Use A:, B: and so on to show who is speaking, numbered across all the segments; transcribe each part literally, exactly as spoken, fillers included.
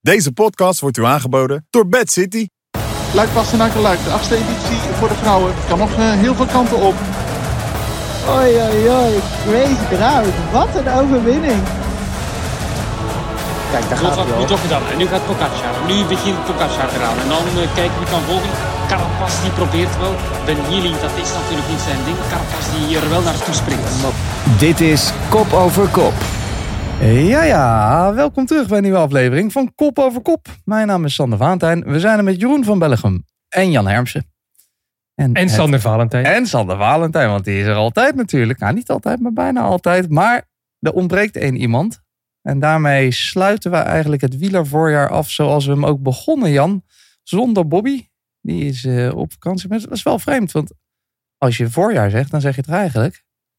A: Deze podcast wordt u aangeboden door Bad City.
B: Luik Bastenaken Luik, de achtste editie voor de vrouwen. Kan nog uh, heel veel kanten op.
C: Oei, oei, oei. Crazy eruit. Wat een overwinning.
D: Kijk, daar gaat hij al. Toch gedaan. En nu gaat Pogacar. Nu begint Pogacar eraan. En dan uh, kijken wie kan volgen. Carapaz die probeert wel. Ben Jilly, dat is natuurlijk niet zijn ding. Carapaz die er wel naartoe springt.
E: Dit is Kop over Kop. Ja, ja, welkom terug bij een nieuwe aflevering van Kop over Kop. Mijn naam is Sander Valentijn. We zijn er met Jeroen van Bellegem en Jan Hermsen.
F: En, en Sander het, Valentijn.
E: En Sander Valentijn, want die is er altijd natuurlijk. Nou, niet altijd, maar bijna altijd. Maar er ontbreekt één iemand. En daarmee sluiten we eigenlijk het wielervoorjaar af zoals we hem ook begonnen, Jan. Zonder Bobby. Die is uh, op vakantie. Maar dat is wel vreemd, want als je voorjaar zegt, dan zeg je het eigenlijk.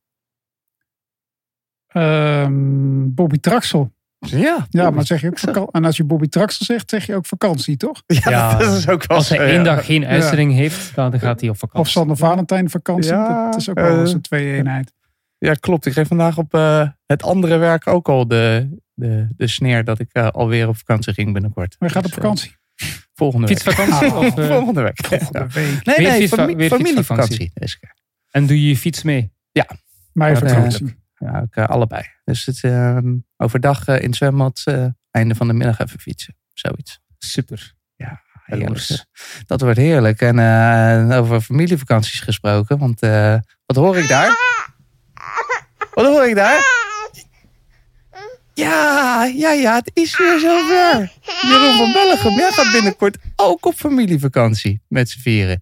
F: Um, Bobby Traxel.
E: Ja,
F: ja, maar zeg je ook vakantie. En als je Bobby Traxel zegt, zeg je ook vakantie, toch?
E: Ja, ja, dat is ook wel
F: als hij één
E: ja.
F: dag geen uitzending ja. heeft, dan gaat hij op vakantie. Of Sander Valentijn vakantie. Ja, dat is ook wel eens een twee-eenheid.
E: Ja, klopt. Ik geef vandaag op uh, het andere werk ook al de, de, de sneer dat ik uh, alweer op vakantie ging binnenkort.
F: Maar je gaat
E: dus,
F: op vakantie?
E: Uh, volgende week.
F: Fietsvakantie?
E: Ah, of, uh, volgende week.
F: Volgende week.
E: Nee,
F: nee,
E: nee,
F: fietsva-
E: fami- familievakantie.
F: En doe je je fiets mee?
E: Ja.
F: Mijn vakantie.
E: Uh, ja, ook, uh, allebei. Dus het, uh, overdag uh, in het zwembad, uh, einde van de middag even fietsen. Zoiets.
F: Super.
E: Ja, heerlijk. Dat wordt heerlijk. En uh, over familievakanties gesproken. Want uh, wat hoor ik daar? Wat hoor ik daar? Ja, ja, ja, het is weer zover. Jeroen van Bellegem, jij gaat binnenkort ook op familievakantie met z'n vieren.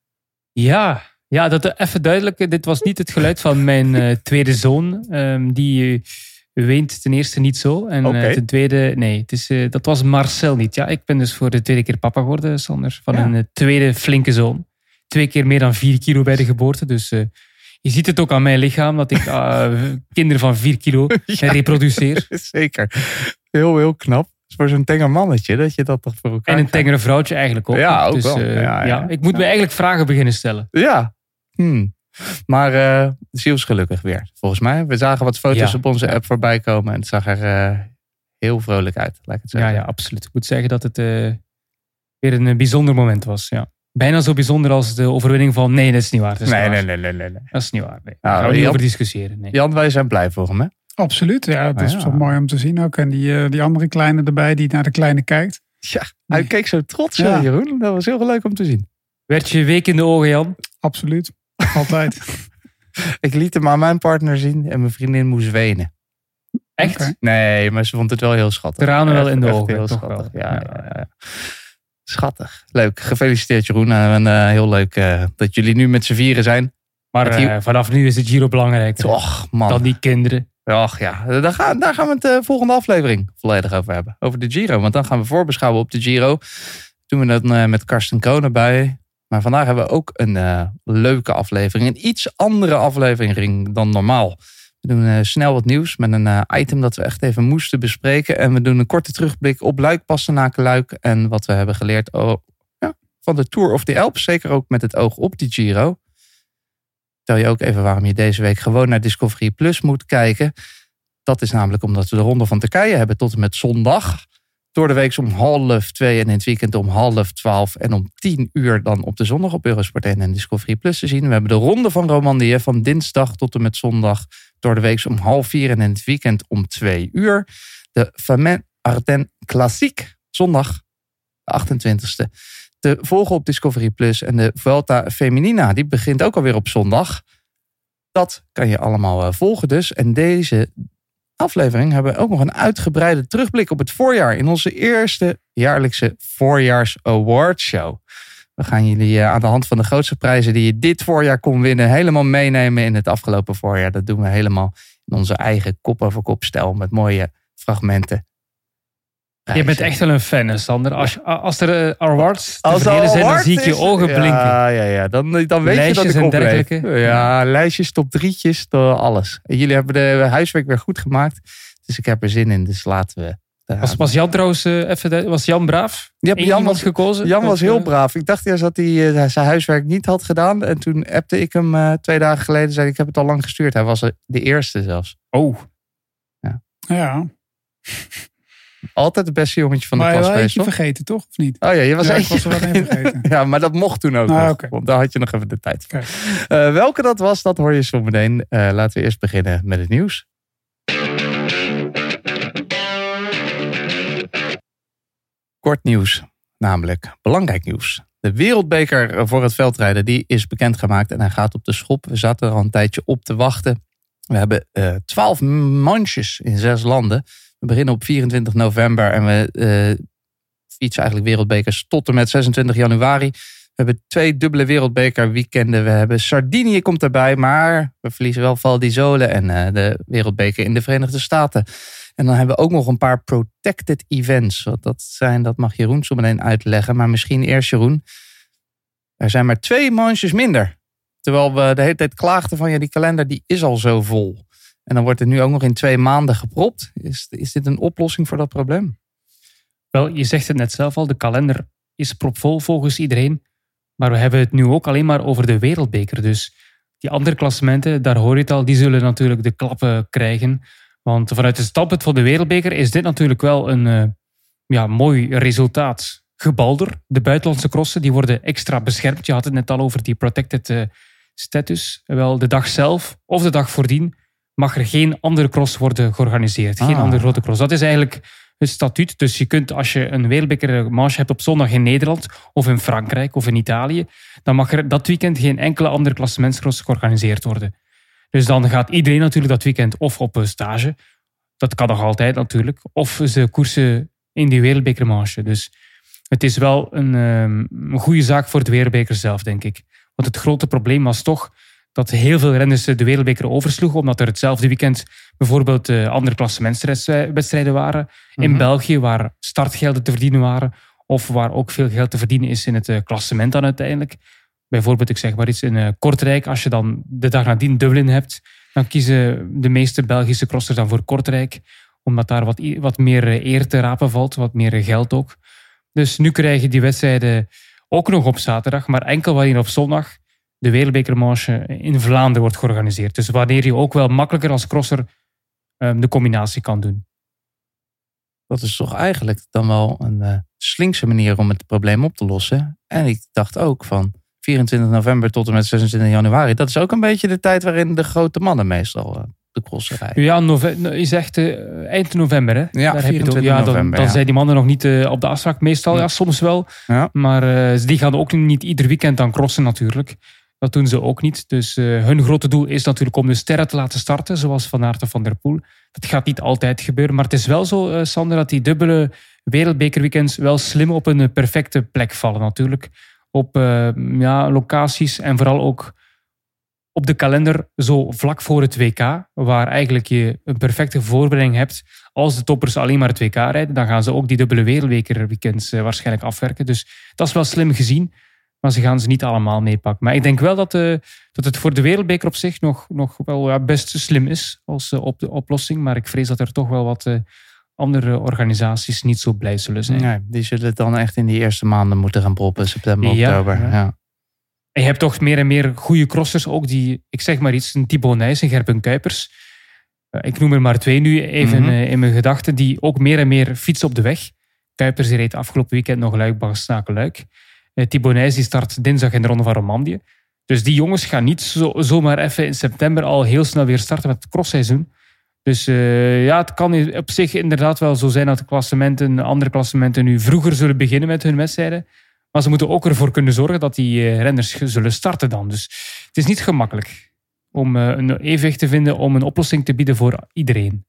F: Ja, ja, dat even duidelijk. Dit was niet het geluid van mijn uh, tweede zoon. Um, die uh, weent ten eerste niet zo. En okay. uh, ten tweede, nee, het is, uh, dat was Marcel niet. Ja, ik ben dus voor de tweede keer papa geworden, Sander. Van ja. een uh, tweede flinke zoon. Twee keer meer dan vier kilo bij de geboorte. Dus uh, je ziet het ook aan mijn lichaam dat ik uh, kinderen van vier kilo ja, reproduceer.
E: Zeker. Heel, heel knap. Voor zo'n tenger mannetje, dat je dat toch voor elkaar
F: En een tengere vrouwtje eigenlijk ook.
E: Ja, ook
F: dus,
E: wel.
F: Uh,
E: ja, ja.
F: Ja, ik moet me eigenlijk vragen beginnen stellen.
E: Ja. Hmm. Maar uh, zielsgelukkig weer, volgens mij. We zagen wat foto's ja. op onze app voorbij komen. En het zag er uh, heel vrolijk uit, laat ik het zo
F: ja,
E: zeggen.
F: Ja, absoluut. Ik moet zeggen dat het uh, weer een bijzonder moment was. Ja. Bijna zo bijzonder als de overwinning van... Nee, dat is niet waar. Dat is
E: nee,
F: niet
E: nee,
F: waar.
E: nee, nee, nee.
F: Dat is niet waar. Nee.
E: Nou,
F: Daar gaan we niet
E: Jan,
F: over discussiëren. Nee.
E: Jan, wij zijn blij voor hem, hè?
G: Absoluut, ja. Het is
E: ah, ja.
G: wel mooi om te zien ook. En die, uh, die andere kleine erbij die naar de kleine kijkt.
E: Ja, hij keek zo trots, ja. Jeroen. Dat was heel leuk om te zien.
F: Werd je week in de ogen, Jan?
G: Absoluut. Altijd.
E: Ik liet hem aan mijn partner zien en mijn vriendin moest wenen.
F: Echt?
G: Okay.
E: Nee, maar ze vond het wel heel schattig.
F: Tranen wel in de ogen.
E: Heel
F: toch
E: schattig.
F: wel.
E: Ja, ja, ja. Schattig. Leuk. Gefeliciteerd, Jeroen. En uh, heel leuk uh, dat jullie nu met z'n vieren zijn.
F: Maar uh, vanaf nu is de Giro belangrijker.
E: Toch, man.
F: Dan die kinderen.
E: Ach ja, daar gaan, daar gaan we het de uh, volgende aflevering volledig over hebben. Over de Giro. Want dan gaan we voorbeschouwen op de Giro. Doen we dat uh, met Karsten Kroon bij. Maar vandaag hebben we ook een uh, leuke aflevering. Een iets andere aflevering dan normaal. We doen uh, snel wat nieuws met een uh, item dat we echt even moesten bespreken. En we doen een korte terugblik op Luik, Bastenaken, Luik. En wat we hebben geleerd oh, ja, van de Tour of the Alps. Zeker ook met het oog op de Giro. Vertel je ook even waarom je deze week gewoon naar Discovery Plus moet kijken. Dat is namelijk omdat we de Ronde van Turkije hebben tot en met zondag. Door de week om half twee en in het weekend om half twaalf. En om tien uur dan op de zondag op Eurosport één en Discovery Plus te zien. We hebben de Ronde van Romandie van dinsdag tot en met zondag. Door de week om half vier en in het weekend om twee uur. De Femmes Ardennes Classique zondag de achtentwintigste. Te volgen op Discovery Plus. En de Vuelta Feminina, die begint ook alweer op zondag. Dat kan je allemaal volgen dus. En deze aflevering hebben we ook nog een uitgebreide terugblik op het voorjaar. In onze eerste jaarlijkse voorjaars award show. We gaan jullie aan de hand van de grootste prijzen die je dit voorjaar kon winnen helemaal meenemen in het afgelopen voorjaar. Dat doen we helemaal in onze eigen kop over kop stijl met mooie fragmenten.
F: Je bent echt wel een fan, hè, Sander. Als, als er uh, awards te verdelen zijn, dan zie ik je ogen blinken.
E: Ja, ja, ja. Dan, dan weet
F: lijstjes
E: je dat ik
F: en dergelijke.
E: Ja, ja, lijstjes, top drietjes, alles. En jullie hebben de huiswerk weer goed gemaakt. Dus ik heb er zin in, dus laten we...
F: Was, was Jan trouwens uh, even... Was Jan braaf?
E: Ja, Jan was
F: gekozen?
E: Jan was
F: of,
E: heel
F: uh,
E: braaf. Ik dacht eerst dat hij uh, zijn huiswerk niet had gedaan. En toen appte ik hem uh, twee dagen geleden. Zei ik, ik heb het al lang gestuurd. Hij was de eerste zelfs.
F: Oh.
E: Ja.
G: Ja.
E: Altijd het beste jongetje van de
G: maar
E: klas
G: je
E: geweest,
G: je
E: toch?
G: vergeten, toch? Of niet?
E: Oh ja, je was
G: ja,
E: eentje
G: ik was er wel één vergeten.
E: Ja, maar dat mocht toen ook
G: Ah,
E: nog.
G: okay.
E: Want daar had je nog even de tijd voor.
G: Okay.
E: Uh, welke dat was, dat hoor je zo meteen. Uh, laten we eerst beginnen met het nieuws. Kort nieuws, namelijk belangrijk nieuws. De wereldbeker voor het veldrijden die is bekendgemaakt en hij gaat op de schop. We zaten er al een tijdje op te wachten. We hebben twaalf uh, manches in zes landen. We beginnen op vierentwintig november en we uh, fietsen eigenlijk wereldbekers tot en met zesentwintig januari. We hebben twee dubbele wereldbeker weekenden. We hebben Sardinië komt erbij, maar we verliezen wel Val di Sole en uh, de wereldbeker in de Verenigde Staten. En dan hebben we ook nog een paar protected events. Wat dat zijn, dat mag Jeroen zo meteen uitleggen. Maar misschien eerst Jeroen. Er zijn maar twee manches minder. Terwijl we de hele tijd klaagden van ja, die kalender die is al zo vol. En dan wordt het nu ook nog in twee maanden gepropt. Is, is dit een oplossing voor dat probleem?
F: Wel, je zegt het net zelf al. De kalender is propvol volgens iedereen. Maar we hebben het nu ook alleen maar over de wereldbeker. Dus die andere klassementen, daar hoor je het al, die zullen natuurlijk de klappen krijgen. Want vanuit het standpunt van de wereldbeker is dit natuurlijk wel een uh, ja, mooi resultaat. Gebalder, de buitenlandse crossen, die worden extra beschermd. Je had het net al over die protected uh, status. Wel, de dag zelf of de dag voordien mag er geen andere cross worden georganiseerd. Geen ah. andere grote cross. Dat is eigenlijk het statuut. Dus je kunt, als je een wereldbeker manche hebt op zondag in Nederland of in Frankrijk of in Italië, dan mag er dat weekend geen enkele andere klassementscross georganiseerd worden. Dus dan gaat iedereen natuurlijk dat weekend of op stage. Dat kan nog altijd natuurlijk. Of ze koersen in die wereldbekermanche. Dus het is wel een, een goede zaak voor de wereldbeker zelf, denk ik. Want het grote probleem was toch dat heel veel renners de wereldbeker oversloegen, omdat er hetzelfde weekend bijvoorbeeld andere klassementswedstrijden waren. Mm-hmm. In België, waar startgelden te verdienen waren. Of waar ook veel geld te verdienen is in het klassement dan uiteindelijk. Bijvoorbeeld, ik zeg maar iets, in uh, Kortrijk, als je dan de dag nadien Dublin hebt, dan kiezen de meeste Belgische crossers dan voor Kortrijk, omdat daar wat, wat meer eer te rapen valt, wat meer geld ook. Dus nu krijg je die wedstrijden ook nog op zaterdag, maar enkel wanneer op zondag de wereldbekermanche in Vlaanderen wordt georganiseerd. Dus wanneer je ook wel makkelijker als crosser um, de combinatie kan doen.
E: Dat is toch eigenlijk dan wel een uh, slinkse manier om het probleem op te lossen. En ik dacht ook van vierentwintig november tot en met zesentwintig januari. Dat is ook een beetje de tijd waarin de grote mannen meestal uh, de crossen rijden.
F: Ja, nove- je zegt uh, eind november, hè?
E: Ja,
F: Daar
E: vierentwintig
F: heb je het, ja,
E: november.
F: Dan, dan
E: ja.
F: zijn die mannen nog niet uh, op de afspraak meestal. Ja, ja soms wel. Ja. Maar uh, die gaan ook niet ieder weekend dan crossen natuurlijk. Dat doen ze ook niet. Dus uh, hun grote doel is natuurlijk om de sterren te laten starten, zoals Van Aert of Van der Poel. Dat gaat niet altijd gebeuren. Maar het is wel zo, uh, Sander, dat die dubbele wereldbekerweekends wel slim op een perfecte plek vallen natuurlijk. Op uh, ja, locaties en vooral ook op de kalender zo vlak voor het W K, waar eigenlijk je een perfecte voorbereiding hebt. Als de toppers alleen maar het W K rijden, dan gaan ze ook die dubbele wereldbekerweekends uh, waarschijnlijk afwerken. Dus dat is wel slim gezien, maar ze gaan ze niet allemaal meepakken. Maar ik denk wel dat, uh, dat het voor de wereldbeker op zich nog, nog wel ja, best slim is als uh, op de oplossing. Maar ik vrees dat er toch wel wat uh, andere organisaties niet zo blij zullen zijn.
E: Nee, die zullen het dan echt in die eerste maanden moeten gaan proppen, september,
F: ja,
E: oktober. Ja. Ja.
F: En je hebt toch meer en meer goede crossers ook die, ik zeg maar iets, een Thibaut Nys en Gerben Kuipers. Ik noem er maar twee nu even mm-hmm. in mijn gedachten, die ook meer en meer fietsen op de weg. Kuipers die reed afgelopen weekend nog Luik-Bastenaken-Luik. Thibaut Nys die start dinsdag in de Ronde van Romandie. Dus die jongens gaan niet zo, zomaar even in september al heel snel weer starten met het crossseizoen. Dus uh, ja, het kan op zich inderdaad wel zo zijn dat de klassementen, andere klassementen nu vroeger zullen beginnen met hun wedstrijden. Maar ze moeten ook ervoor kunnen zorgen dat die uh, renners zullen starten dan. Dus het is niet gemakkelijk om uh, een evenwicht te vinden om een oplossing te bieden voor iedereen.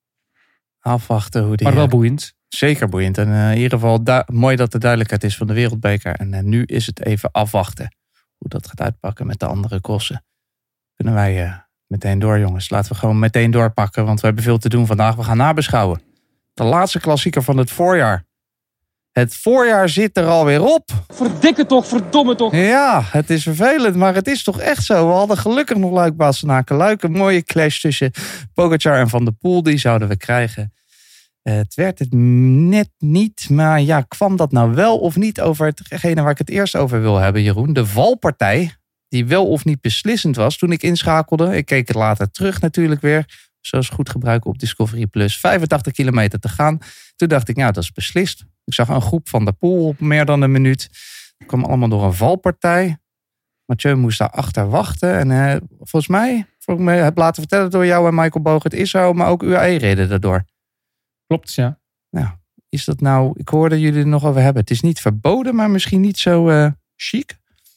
E: Afwachten hoe die...
F: Maar wel boeiend.
E: Zeker boeiend. En uh, in ieder geval du- mooi dat de duidelijkheid is van de wereldbeker. En uh, nu is het even afwachten hoe dat gaat uitpakken met de andere crossen. Kunnen wij uh, meteen door, jongens. Laten we gewoon meteen doorpakken, want we hebben veel te doen vandaag. We gaan nabeschouwen. De laatste klassieker van het voorjaar. Het voorjaar zit er alweer op.
D: Verdikke toch, verdomme toch.
E: Ja, het is vervelend, maar het is toch echt zo. We hadden gelukkig nog Luik-Bastenaken-Luik. Een mooie clash tussen Pogačar en Van der Poel. Die zouden we krijgen. Uh, het werd het net niet, maar ja, kwam dat nou wel of niet over hetgene waar ik het eerst over wil hebben, Jeroen? De valpartij, die wel of niet beslissend was toen ik inschakelde. Ik keek het later terug natuurlijk weer zoals goed gebruiken op Discovery Plus. vijfentachtig kilometer te gaan. Toen dacht ik, nou, dat is beslist. Ik zag een groep van de Poel op meer dan een minuut. Het kwam allemaal door een valpartij. Mathieu moest daar achter wachten. En uh, volgens mij, volgens mij heb laten vertellen door jou en Michael Bogert is zo, maar ook U A E reden daardoor.
F: Klopt, ja.
E: Nou, is dat nou, ik hoorde jullie er nog over hebben. Het is niet verboden, maar misschien niet zo uh, chic.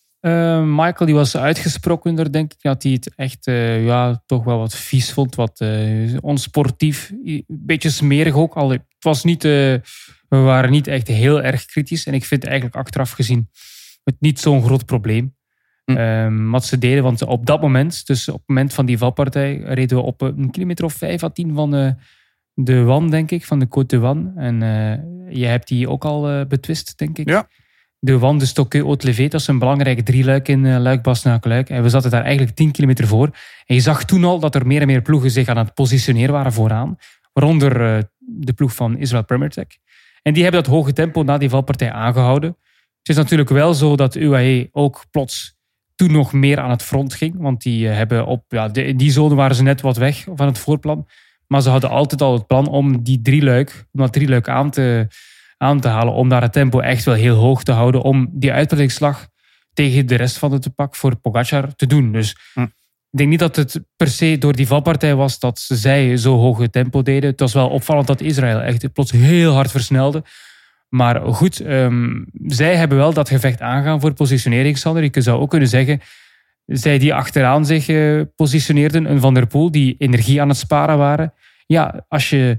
F: Uh, Michael die was uitgesproken, denk ik. Dat hij het echt uh, ja, toch wel wat vies vond. Wat uh, onsportief. Een beetje smerig ook. Al, het was niet, uh, we waren niet echt heel erg kritisch. En ik vind eigenlijk achteraf gezien het niet zo'n groot probleem. Hm. Um, wat ze deden, want op dat moment, dus op het moment van die valpartij, reden we op een kilometer of vijf à tien van uh, de Wan, denk ik, van de Côte de Wan. En uh, je hebt die ook al uh, betwist, denk ik.
E: Ja.
F: De Wan de Stokke-Haute-Levé, dat is een belangrijke drieluik in uh, Luik-Bastenaken-Luik. En we zaten daar eigenlijk tien kilometer voor. En je zag toen al dat er meer en meer ploegen zich aan het positioneren waren vooraan. Waaronder uh, de ploeg van Israel Premier Tech. En die hebben dat hoge tempo na die valpartij aangehouden. Het is natuurlijk wel zo dat U A E ook plots toen nog meer aan het front ging. Want die uh, hebben op ja, de, in die zone waren ze net wat weg van het voorplan. Maar ze hadden altijd al het plan om die drieluik, om dat drieluik aan te... aan te halen, om daar het tempo echt wel heel hoog te houden, om die uitbreidingsslag tegen de rest van het pak voor Pogačar te doen. Dus hm. ik denk niet dat het per se door die valpartij was dat zij zo hoog het tempo deden. Het was wel opvallend dat Israël echt plots heel hard versnelde. Maar goed, um, zij hebben wel dat gevecht aangaan voor positionering, Sander. Je zou ook kunnen zeggen, zij die achteraan zich uh, positioneerden, een Van der Poel, die energie aan het sparen waren. Ja, als je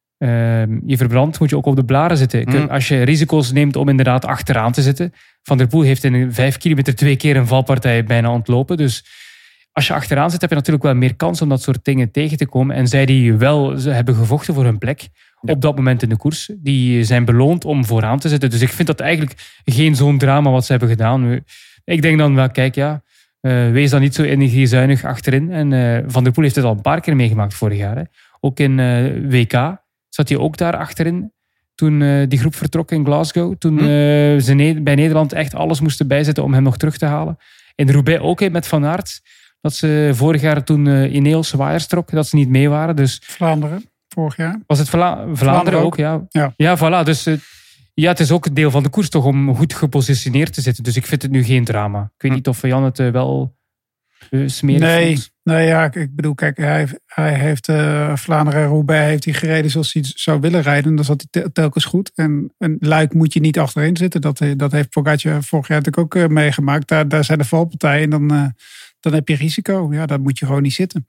F: Uh, je verbrandt, moet je ook op de blaren zitten. Mm. Als je risico's neemt om inderdaad achteraan te zitten. Van der Poel heeft in vijf kilometer twee keer een valpartij bijna ontlopen. Dus als je achteraan zit, heb je natuurlijk wel meer kans om dat soort dingen tegen te komen. En zij die wel ze hebben gevochten voor hun plek ja. op dat moment in de koers, die zijn beloond om vooraan te zitten. Dus ik vind dat eigenlijk geen zo'n drama wat ze hebben gedaan. Ik denk dan wel, kijk ja, uh, wees dan niet zo energiezuinig achterin. En uh, Van der Poel heeft het al een paar keer meegemaakt vorig jaar. Hè. Ook in uh, W K zat hij ook daar achterin toen uh, die groep vertrok in Glasgow. Toen uh, ze ne- bij Nederland echt alles moesten bijzetten om hem nog terug te halen. In Roubaix ook he, met Van Aert. Dat ze vorig jaar toen uh, Ineos waaiers trok, dat ze niet mee waren. Dus
G: Vlaanderen, vorig jaar.
F: Was het Vla- Vlaanderen, Vlaanderen ook, ja.
G: Ja,
F: ja voilà. Dus uh, ja, het is ook een deel van de koers toch om goed gepositioneerd te zitten. Dus ik vind het nu geen drama. Ik weet hm. niet of Jan het uh, wel uh, smerig
G: nee.
F: vond.
G: Nee, ja, ik bedoel, kijk, hij, hij heeft uh, Vlaanderen en Roubaix heeft hij gereden zoals hij zou willen rijden. Dan zat hij telkens goed. En een Luik moet je niet achterin zitten. Dat, dat heeft Pogačar vorig jaar natuurlijk ook uh, meegemaakt. Daar, daar zijn de valpartijen en dan, uh, dan heb je risico. Ja, daar moet je gewoon niet zitten.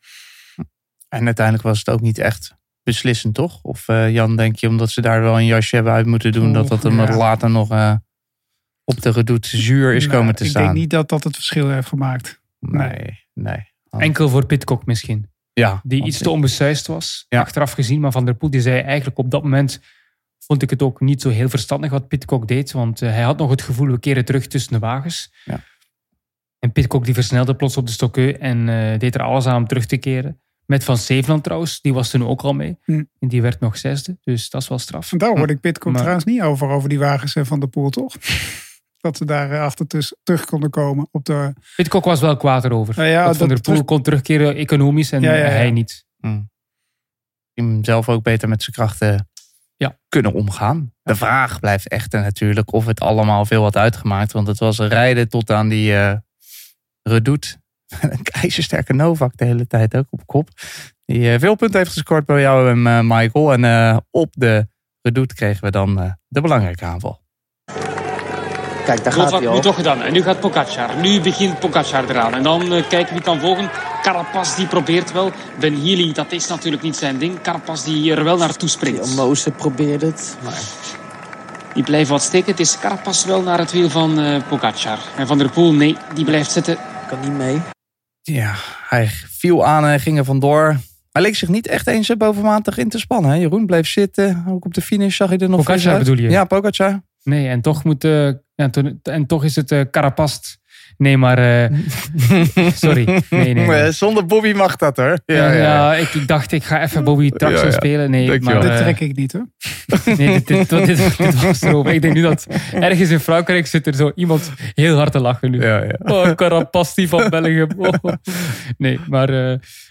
E: En uiteindelijk was het ook niet echt beslissend, toch? Of uh, Jan, denk je, omdat ze daar wel een jasje hebben uit moeten doen, oh, dat dat hem ja. later nog uh, op de redoute zuur is nou, komen te
G: ik
E: staan?
G: Ik denk niet dat dat het verschil heeft gemaakt.
E: Nee, nee. nee.
F: Enkel voor Pidcock misschien.
E: Ja,
F: die iets te onbesuisd was,
E: ja.
F: achteraf gezien. Maar Van der Poel die zei eigenlijk op dat moment, vond ik het ook niet zo heel verstandig wat Pidcock deed. Want uh, hij had nog het gevoel, we keren terug tussen de wagens.
E: Ja.
F: En Pidcock die versnelde plots op de Stokke en uh, deed er alles aan om terug te keren. Met Van Zeveland trouwens, die was toen ook al mee. Hm. En die werd nog zesde, dus dat is wel straf.
G: En daar hoorde ik Pidcock
F: maar,
G: trouwens niet over, over die wagens van der Poel, toch? Dat ze daar achter tussen, terug konden komen. Op de...
F: Pidcock was wel kwaad erover. Ja, ja, dat Van der Poel terug... kon terugkeren economisch en ja, ja, ja. hij niet.
E: Hmm. Hem zelf ook beter met zijn krachten ja. kunnen omgaan. De vraag blijft echter natuurlijk of het allemaal veel had uitgemaakt. Want het was een rijden tot aan die uh, redoute. Een ijzersterke Novak de hele tijd ook op kop. Die uh, veel punten heeft gescoord bij jou en uh, Michael. En uh, op de redoute kregen we dan uh, de belangrijke aanval.
D: Kijk, daar gaat hij al. Nu toch gedaan. En nu gaat Pogačar. Nu begint Pogačar eraan. En dan uh, kijken wie kan volgen. Carapaz die probeert wel. Ben Healy, dat is natuurlijk niet zijn ding. Carapaz die er wel naartoe springt.
C: Moose probeert het. Maar...
D: Die blijven wat steken. Het is Carapaz wel naar het wiel van uh, Pogačar. En Van der Poel, nee, die blijft zitten.
C: Kan niet mee.
E: Ja, hij viel aan en ging er vandoor. Hij leek zich niet echt eens bovenmatig in te spannen. Hè? Jeroen bleef zitten. Ook op de finish zag je er nog
F: Pogačar bedoel je?
E: Ja, Pogačar.
F: Nee, en toch moet uh, ja, to- en toch is het uh, Carapaz. Nee, maar... Uh, sorry. Nee, nee, nee.
E: Zonder Bobby mag dat, hoor.
F: Ja, ja, ja. ja ik, ik dacht, ik ga even Bobby Traxel ja, ja. spelen. Nee,
G: Denk
F: maar...
G: Dat uh, trek ik niet, hoor.
F: Nee, dit, dit, dit, dit, dit was erover. Ik denk nu dat ergens in Frankrijk zit er zo iemand heel hard te lachen nu.
E: Ja, ja.
F: Oh, Carapaz die van België. Oh. Nee, maar... Uh,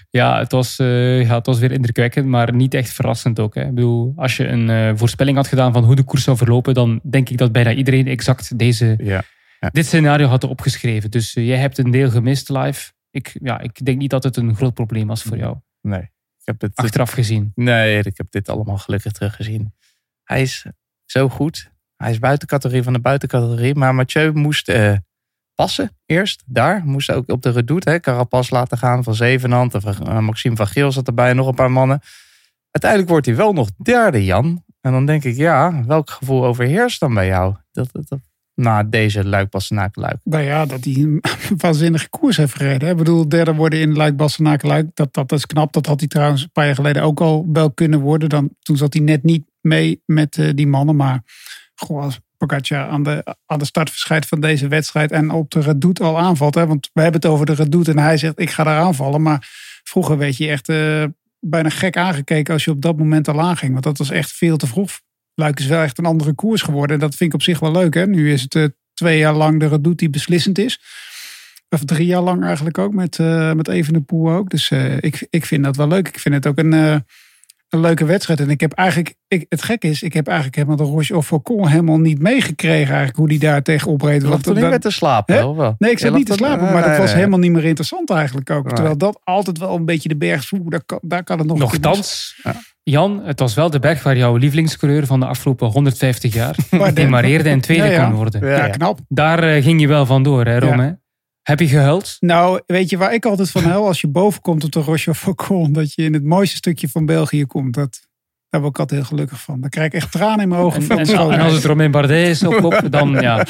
F: Ja, het was, uh, ja, het was weer indrukwekkend, maar niet echt verrassend ook. Hè. Ik bedoel, als je een uh, voorspelling had gedaan van hoe de koers zou verlopen, dan denk ik dat bijna iedereen exact deze,
E: ja. Ja.
F: dit scenario had opgeschreven. Dus uh, jij hebt een deel gemist live. Ik, ja, ik denk niet dat het een groot probleem was voor jou.
E: Nee. Ik heb dit,
F: Achteraf gezien.
E: Nee, ik heb dit allemaal gelukkig teruggezien. Hij is zo goed. Hij is buiten categorie van de buitencategorie. Maar Mathieu moest uh, passen eerst. Daar moest ook op de redoute. Hè, Carapaz laten gaan van Zevenhand. Of, uh, Maxime van Geel zat erbij. En nog een paar mannen. Uiteindelijk wordt hij wel nog derde, Jan. En dan denk ik, ja, welk gevoel overheerst dan bij jou? Dat, dat, dat, na deze Luik-Bastenaken-Luik.
G: Nou ja, dat hij een waanzinnige koers heeft gereden. Hè. Ik bedoel, derde worden in Luik-Bastenaken-Luik. Dat, dat is knap. Dat had hij trouwens een paar jaar geleden ook al wel kunnen worden. Dan, toen zat hij net niet mee met uh, die mannen. Maar goh, als Pogacar aan de, aan de start verschijnt van deze wedstrijd en op de redoute al aanvalt. Hè, want we hebben het over de redoute en hij zegt ik ga daar aanvallen. Maar vroeger werd je echt uh, bijna gek aangekeken als je op dat moment al aanging. Want dat was echt veel te vroeg. Luik is wel echt een andere koers geworden. En dat vind ik op zich wel leuk. Hè? Nu is het uh, twee jaar lang de redoute die beslissend is. Of drie jaar lang eigenlijk ook. Met, uh, met Evenepoel ook. Dus uh, ik, ik vind dat wel leuk. Ik vind het ook een, uh, een leuke wedstrijd. En ik heb eigenlijk... Ik, het gekke is, ik heb eigenlijk helemaal de Roche of Faucon helemaal niet meegekregen. Eigenlijk hoe die daar tegen opreed.
E: Je lag toen niet meer te slapen, hè? Wel?
G: Nee, ik zat niet te slapen.
E: Uh,
G: maar dat
E: nee,
G: was
E: nee.
G: helemaal niet meer interessant eigenlijk ook.
E: Nee.
G: Terwijl dat altijd wel een beetje de berg vroeg. Daar kan, daar kan het nog...
F: Nochtans... Jan, het was wel de berg waar jouw lievelingscoureur van de afgelopen honderdvijftig jaar demareerde en tweede ja, ja. kon worden.
G: Ja, ja. knap.
F: Daar uh, ging je wel vandoor, hè Rom? Ja. Hè? Heb je gehuild?
G: Nou, weet je waar ik altijd van huil? Als je boven komt op de Roche Faucon, dat je in het mooiste stukje van België komt. Dat, daar word ik altijd heel gelukkig van. Dan krijg ik echt tranen in mijn ogen.
F: En, en, en als het Romain Bardet is op kop, dan ja.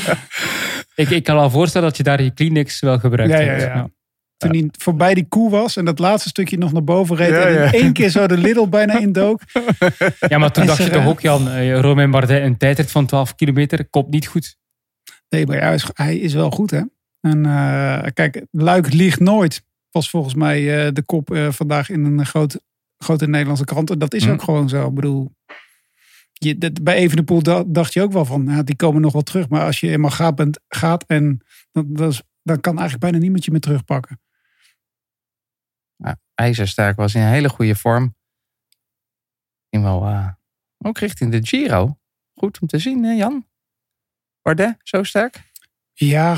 F: Ik, ik kan al voorstellen dat je daar je Kleenex wel gebruikt
G: ja,
F: hebt.
G: Ja, ja. Ja. Toen hij voorbij die koe was en dat laatste stukje nog naar boven reed. Ja, en in ja. één keer zo de Lidl bijna indook.
F: Ja, maar toen dacht je toch ook, Jan, uh, Romain Bardet een tijdrit van twaalf kilometer, komt niet goed.
G: Nee, maar hij is, hij is wel goed, hè. En uh, kijk, Luik liegt nooit. Was volgens mij uh, de kop uh, vandaag in een groot, grote Nederlandse krant. En dat is mm. ook gewoon zo. Ik bedoel, je, dat, bij Evenepoel dacht je ook wel van, ja, die komen nog wel terug. Maar als je eenmaal gaat, bent, gaat en dat, dat is, dan kan eigenlijk bijna niemand je meer terugpakken.
E: Ja, IJzersterk was in een hele goede vorm. In wel, uh, ook richting de Giro. Goed om te zien, hè Jan? Bardet, zo sterk?
G: Ja,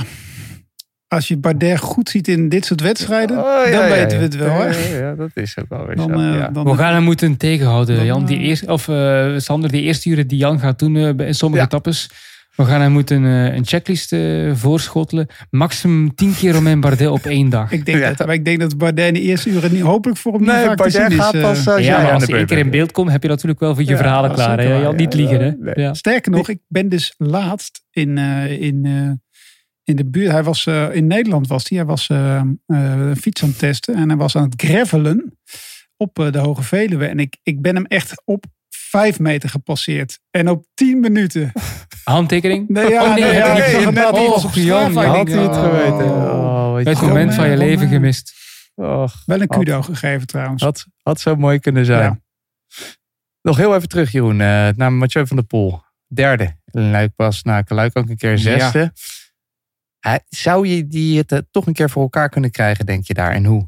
G: als je Bardet goed ziet in dit soort wedstrijden, oh, ja, dan ja, weten we het wel.
E: Ja, ja, ja, dat is ook wel weer
G: dan,
E: zo.
G: Uh,
E: ja.
G: dan,
F: we gaan hem moeten tegenhouden,
G: dan,
F: Jan. Die eerst, of uh, Sander, die eerste uren die Jan gaat doen uh, in sommige ja. etappes. We gaan hem moeten uh, een checklist uh, voorschotelen. Maximum tien keer Romain Bardet op één dag.
G: Ik denk, ja. dat, maar ik denk dat Bardet in de eerste uren niet, hopelijk voor hem niet
E: nee,
G: vaak
E: Bardet
G: te zien
E: gaat
G: is.
E: Pas,
G: uh,
E: uh,
F: ja, maar als je één keer in beeld komt, heb je natuurlijk wel voor je ja, verhalen klaar. Hè? Jan, niet liegen. Hè?
E: Nee.
F: Ja.
G: Sterker nog, ik ben dus laatst in, uh, in, uh, in de buurt. Hij was uh, in Nederland was hij. Hij was uh, uh, een fiets aan het testen. En hij was aan het gravelen op uh, de Hoge Veluwe. En ik, ik ben hem echt op vijf meter gepasseerd. En op tien minuten.
F: Handtekening?
G: Nee, ja,
F: oh, nee,
G: nee, ja, nee,
F: nee,
G: nee,
F: oh, oh, Jan,
E: had hij het
F: oh,
E: geweten. Oh,
F: het moment van je leven gemist.
G: Och, wel een kudo had, gegeven trouwens.
E: Had, had zo mooi kunnen zijn. Ja. Nog heel even terug, Jeroen. Uh, naar Mathieu van der Poel. Derde. Luik-Bastenaken-Luik ook een keer zesde. Ja. Hij, zou je die het uh, toch een keer voor elkaar kunnen krijgen, denk je daar? En hoe?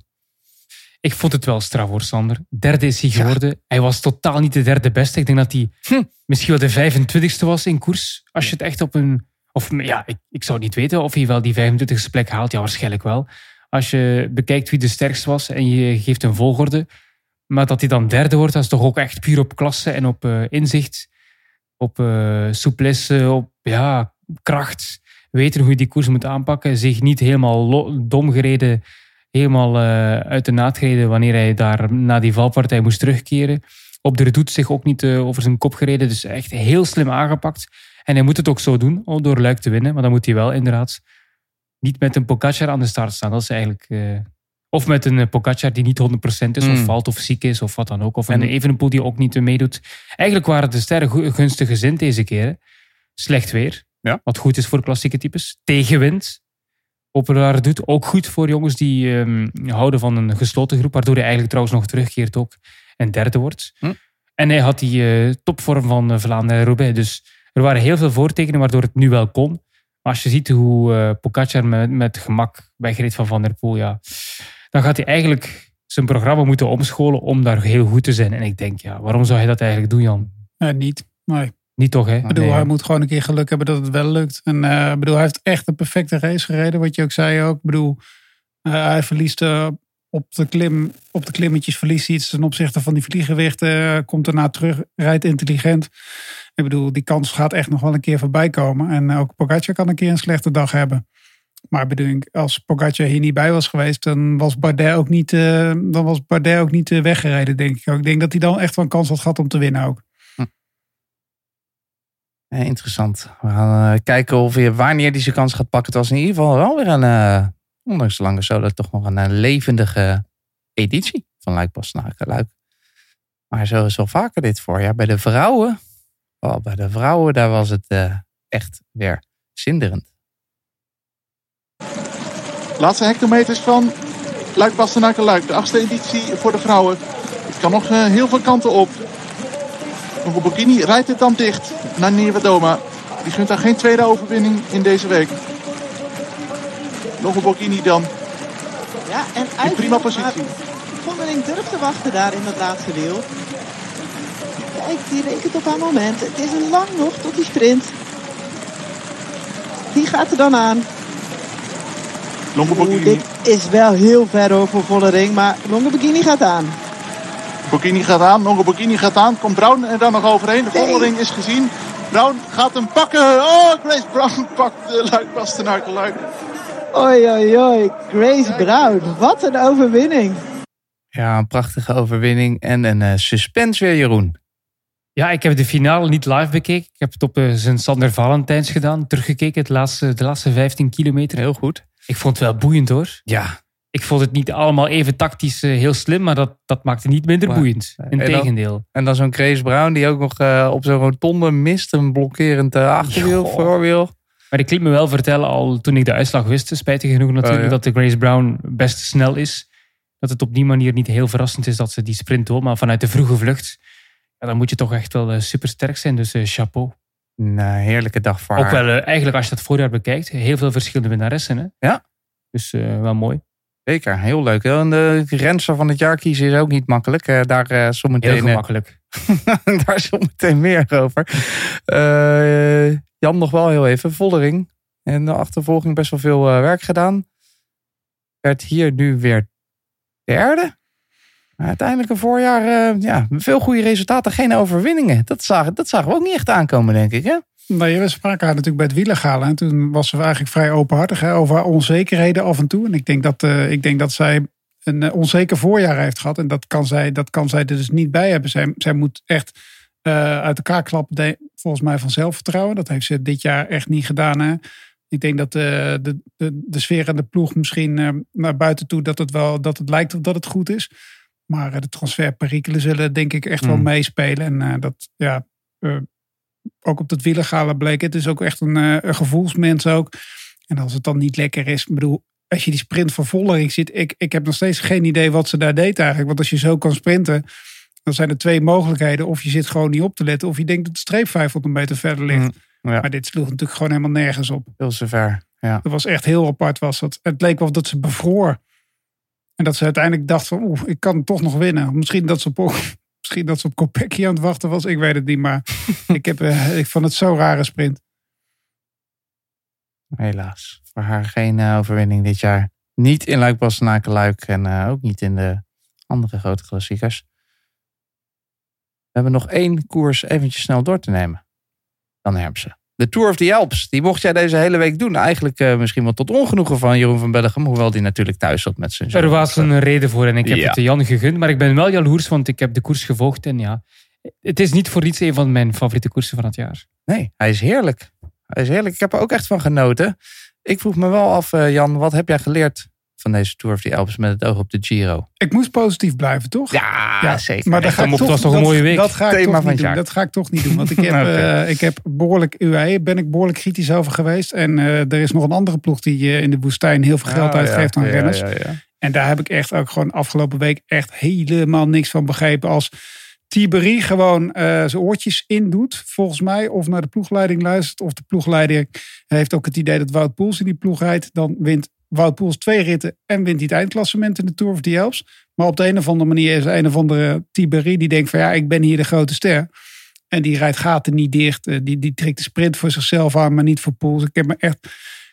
F: Ik vond het wel straf hoor, Sander. Derde is hij geworden. Ja. Hij was totaal niet de derde beste. Ik denk dat hij hm. misschien wel de vijfentwintigste was in koers. Als je het echt op een... Of ja, ik, ik zou niet weten of hij wel die vijfentwintigste plek haalt. Ja, waarschijnlijk wel. Als je bekijkt wie de sterkste was en je geeft een volgorde. Maar dat hij dan derde wordt, dat is toch ook echt puur op klasse en op uh, inzicht. Op uh, souplesse, op ja, kracht. Weten hoe je die koers moet aanpakken. Zich niet helemaal lo- dom gereden... Helemaal uh, uit de naad gereden wanneer hij daar na die valpartij moest terugkeren. Op de redoute zich ook niet uh, over zijn kop gereden. Dus echt heel slim aangepakt. En hij moet het ook zo doen, om door Luik te winnen. Maar dan moet hij wel inderdaad niet met een Pogacar aan de start staan. Dat is eigenlijk... Uh, of met een Pogacar die niet honderd procent is, mm. of valt of ziek is, of wat dan ook. Of een en... Evenepoel die ook niet meedoet. Eigenlijk waren de sterren gunstig gezind deze keer. Hè. Slecht weer,
E: ja.
F: Wat goed is voor klassieke types. Tegenwind. Populaire doet ook goed voor jongens die um, houden van een gesloten groep. Waardoor hij eigenlijk trouwens nog terugkeert ook en derde wordt. Hm? En hij had die uh, topvorm van uh, Vlaanderen-Roubaix. Dus er waren heel veel voortekenen waardoor het nu wel kon. Maar als je ziet hoe uh, Pogacar met, met gemak wegreed van Van der Poel. Ja, dan gaat hij eigenlijk zijn programma moeten omscholen om daar heel goed te zijn. En ik denk, ja, waarom zou hij dat eigenlijk doen, Jan?
G: Uh, niet, nee.
F: Niet toch, hè?
G: Ik bedoel,
F: nee,
G: hij moet gewoon een keer geluk hebben dat het wel lukt. En uh, ik bedoel, hij heeft echt een perfecte race gereden, wat je ook zei ook. Ik bedoel, uh, hij verliest uh, op, de klim, op de klimmetjes verliest hij iets ten opzichte van die vliegenwichten. Uh, komt daarna terug, rijdt intelligent. Ik bedoel, die kans gaat echt nog wel een keer voorbij komen. En uh, ook Pogacar kan een keer een slechte dag hebben. Maar bedoel, als Pogacar hier niet bij was geweest, dan was Bardet ook niet, uh, dan was Bardet ook niet uh, weggereden, denk ik ook. Ik denk dat hij dan echt wel een kans had gehad om te winnen ook.
E: Ja, interessant. We gaan uh, kijken of je, wanneer hij zijn kans gaat pakken. Het was in ieder geval wel weer een, uh, ondanks de lange solo, toch nog een, een levendige editie van Luik-Bastenaken-Luik. Maar zo is wel vaker dit voorjaar. Bij de vrouwen, oh, bij de vrouwen, daar was het uh, echt weer zinderend.
B: Laatste hectometers van Luik-Bastenaken-Luik. De achtste editie voor de vrouwen. Het kan nog uh, heel veel kanten op. Longo Borghini rijdt het dan dicht naar Niewiadoma. Die gunt daar geen tweede overwinning in deze week. Longo Borghini dan.
C: Ja, en
B: in prima positie.
C: Vondeling durft te wachten daar in dat laatste wiel. Kijk, die rekent op haar moment. Het is een lang nog tot die sprint. Die gaat er dan aan.
B: Longo Borghini.
C: Oeh, dit is wel heel ver hoor voor Vollering, maar Longo Borghini gaat aan.
B: Borghini gaat aan, Longo Borghini gaat aan. Komt Brown er dan nog overheen. De
C: nee.
B: Vollering is gezien. Brown gaat hem pakken. Oh, Grace Brown pakt de Luik-Bastenaken-Luik.
C: Oei, oei, oei. Grace Brown. Wat een overwinning.
E: Ja, een prachtige overwinning. En een uh, suspense weer, Jeroen.
F: Ja, ik heb de finale niet live bekeken. Ik heb het op uh, zijn Sander Valentijns gedaan. Teruggekeken, het laatste, de laatste vijftien kilometer.
E: Heel goed.
F: Ik vond het wel boeiend hoor.
E: Ja.
F: Ik vond het niet allemaal even tactisch uh, heel slim, maar dat, dat maakte het niet minder maar, boeiend. Integendeel.
E: En, en dan zo'n Grace Brown die ook nog uh, op zo'n rotonde mist. Een blokkerend uh, achterwiel,
F: Goh.
E: voorwiel.
F: Maar ik liet me wel vertellen, al toen ik de uitslag wist, spijtig genoeg natuurlijk, oh, ja. dat de Grace Brown best snel is. Dat het op die manier niet heel verrassend is dat ze die sprint doet. Maar vanuit de vroege vlucht, ja, dan moet je toch echt wel uh, super sterk zijn. Dus uh, chapeau.
E: Een uh, heerlijke dag voor
F: Ook
E: haar.
F: wel, uh, eigenlijk als je dat voorjaar bekijkt, heel veel verschillende winnaressen. Hè?
E: Ja.
F: Dus uh, wel mooi.
E: Zeker, heel leuk. En de renster van het jaar kiezen is ook niet makkelijk. Uh, daar uh, zometeen,
F: heel gemakkelijk.
E: Uh, daar zometeen meer over. Uh, Jan nog wel heel even. Vollering. En de achtervolging best wel veel uh, werk gedaan. Werd hier nu weer derde. Maar uiteindelijk een voorjaar, uh, ja, veel goede resultaten, geen overwinningen. Dat zagen, dat zagen we ook niet echt aankomen, denk ik. Hè?
G: Nee, we spraken haar natuurlijk bij het wielergala. En toen was ze eigenlijk vrij openhartig hè, over haar onzekerheden af en toe. En ik denk dat, uh, ik denk dat zij een uh, onzeker voorjaar heeft gehad. En dat kan zij, dat kan zij er dus niet bij hebben. Zij, zij moet echt uh, uit elkaar klappen, de, volgens mij, van zelfvertrouwen. Dat heeft ze dit jaar echt niet gedaan. Hè. Ik denk dat uh, de, de, de sfeer aan de ploeg misschien uh, naar buiten toe, dat het, wel, dat het lijkt dat het goed is. Maar uh, de transferperikelen zullen denk ik echt mm. wel meespelen. En uh, dat, ja... Uh, ook op dat wielergala bleek. Het is ook echt een, uh, een gevoelsmens ook. En als het dan niet lekker is. Ik bedoel, als je die sprint van Vollering ziet. Ik, ik heb nog steeds geen idee wat ze daar deed eigenlijk. Want als je zo kan sprinten. Dan zijn er twee mogelijkheden. Of je zit gewoon niet op te letten. Of je denkt dat de streep vijfhonderd meter verder ligt. Mm, ja. Maar dit sloeg natuurlijk gewoon helemaal nergens op.
E: Heel zover. Ja.
G: Dat was echt heel apart. Was dat. Het leek wel dat ze bevroor. En dat ze uiteindelijk dacht van. Oeh, ik kan toch nog winnen. Misschien dat ze op... Misschien dat ze op Kopecky aan het wachten was. Ik weet het niet, maar ik, heb, uh, ik vond het zo'n rare sprint.
E: Helaas. Voor haar geen uh, overwinning dit jaar. Niet in Luik-Bastenaken-Luik en uh, ook niet in de andere grote klassiekers. We hebben nog één koers eventjes snel door te nemen. Dan hebben ze. De Tour of the Alps, die mocht jij deze hele week doen. Eigenlijk uh, misschien wel tot ongenoegen van Jeroen van Bellegem. Hoewel die natuurlijk thuis zat met zijn zoon.
F: Er was een reden voor en ik heb ja. het Jan gegund. Maar ik ben wel jaloers, want ik heb de koers gevolgd. En ja, het is niet voor iets een van mijn favoriete koersen van het jaar.
E: Nee, hij is heerlijk. Hij is heerlijk. Ik heb er ook echt van genoten. Ik vroeg me wel af, uh, Jan, wat heb jij geleerd van deze Tour of the Alps met het oog op de Giro?
G: Ik moest positief blijven, toch?
E: Ja, ja zeker.
G: Maar dat,
F: ga
G: toch,
F: was toch een mooie week.
G: Dat ga ik
E: Thema
G: toch
E: van
G: niet doen. Dat ga ik toch niet doen. Want ik heb, okay. uh, ik heb behoorlijk U A E, ben ik behoorlijk kritisch over geweest. En uh, er is nog een andere ploeg die uh, in de woestijn heel veel geld oh, uitgeeft ja, aan ja, renners. Ja, ja, ja. En daar heb ik echt ook gewoon afgelopen week echt helemaal niks van begrepen. Als Thibéry gewoon uh, zijn oortjes indoet, volgens mij. Of naar de ploegleiding luistert. Of de ploegleider heeft ook het idee dat Wout Poels in die ploeg rijdt. Dan wint Wout Poels twee ritten en wint hij het eindklassement in de Tour of the Alps. Maar op de een of andere manier is een of andere Tiberi die denkt van ja, ik ben hier de grote ster. En die rijdt gaten niet dicht. Die, die trekt de sprint voor zichzelf aan, maar niet voor Poels. Ik heb me echt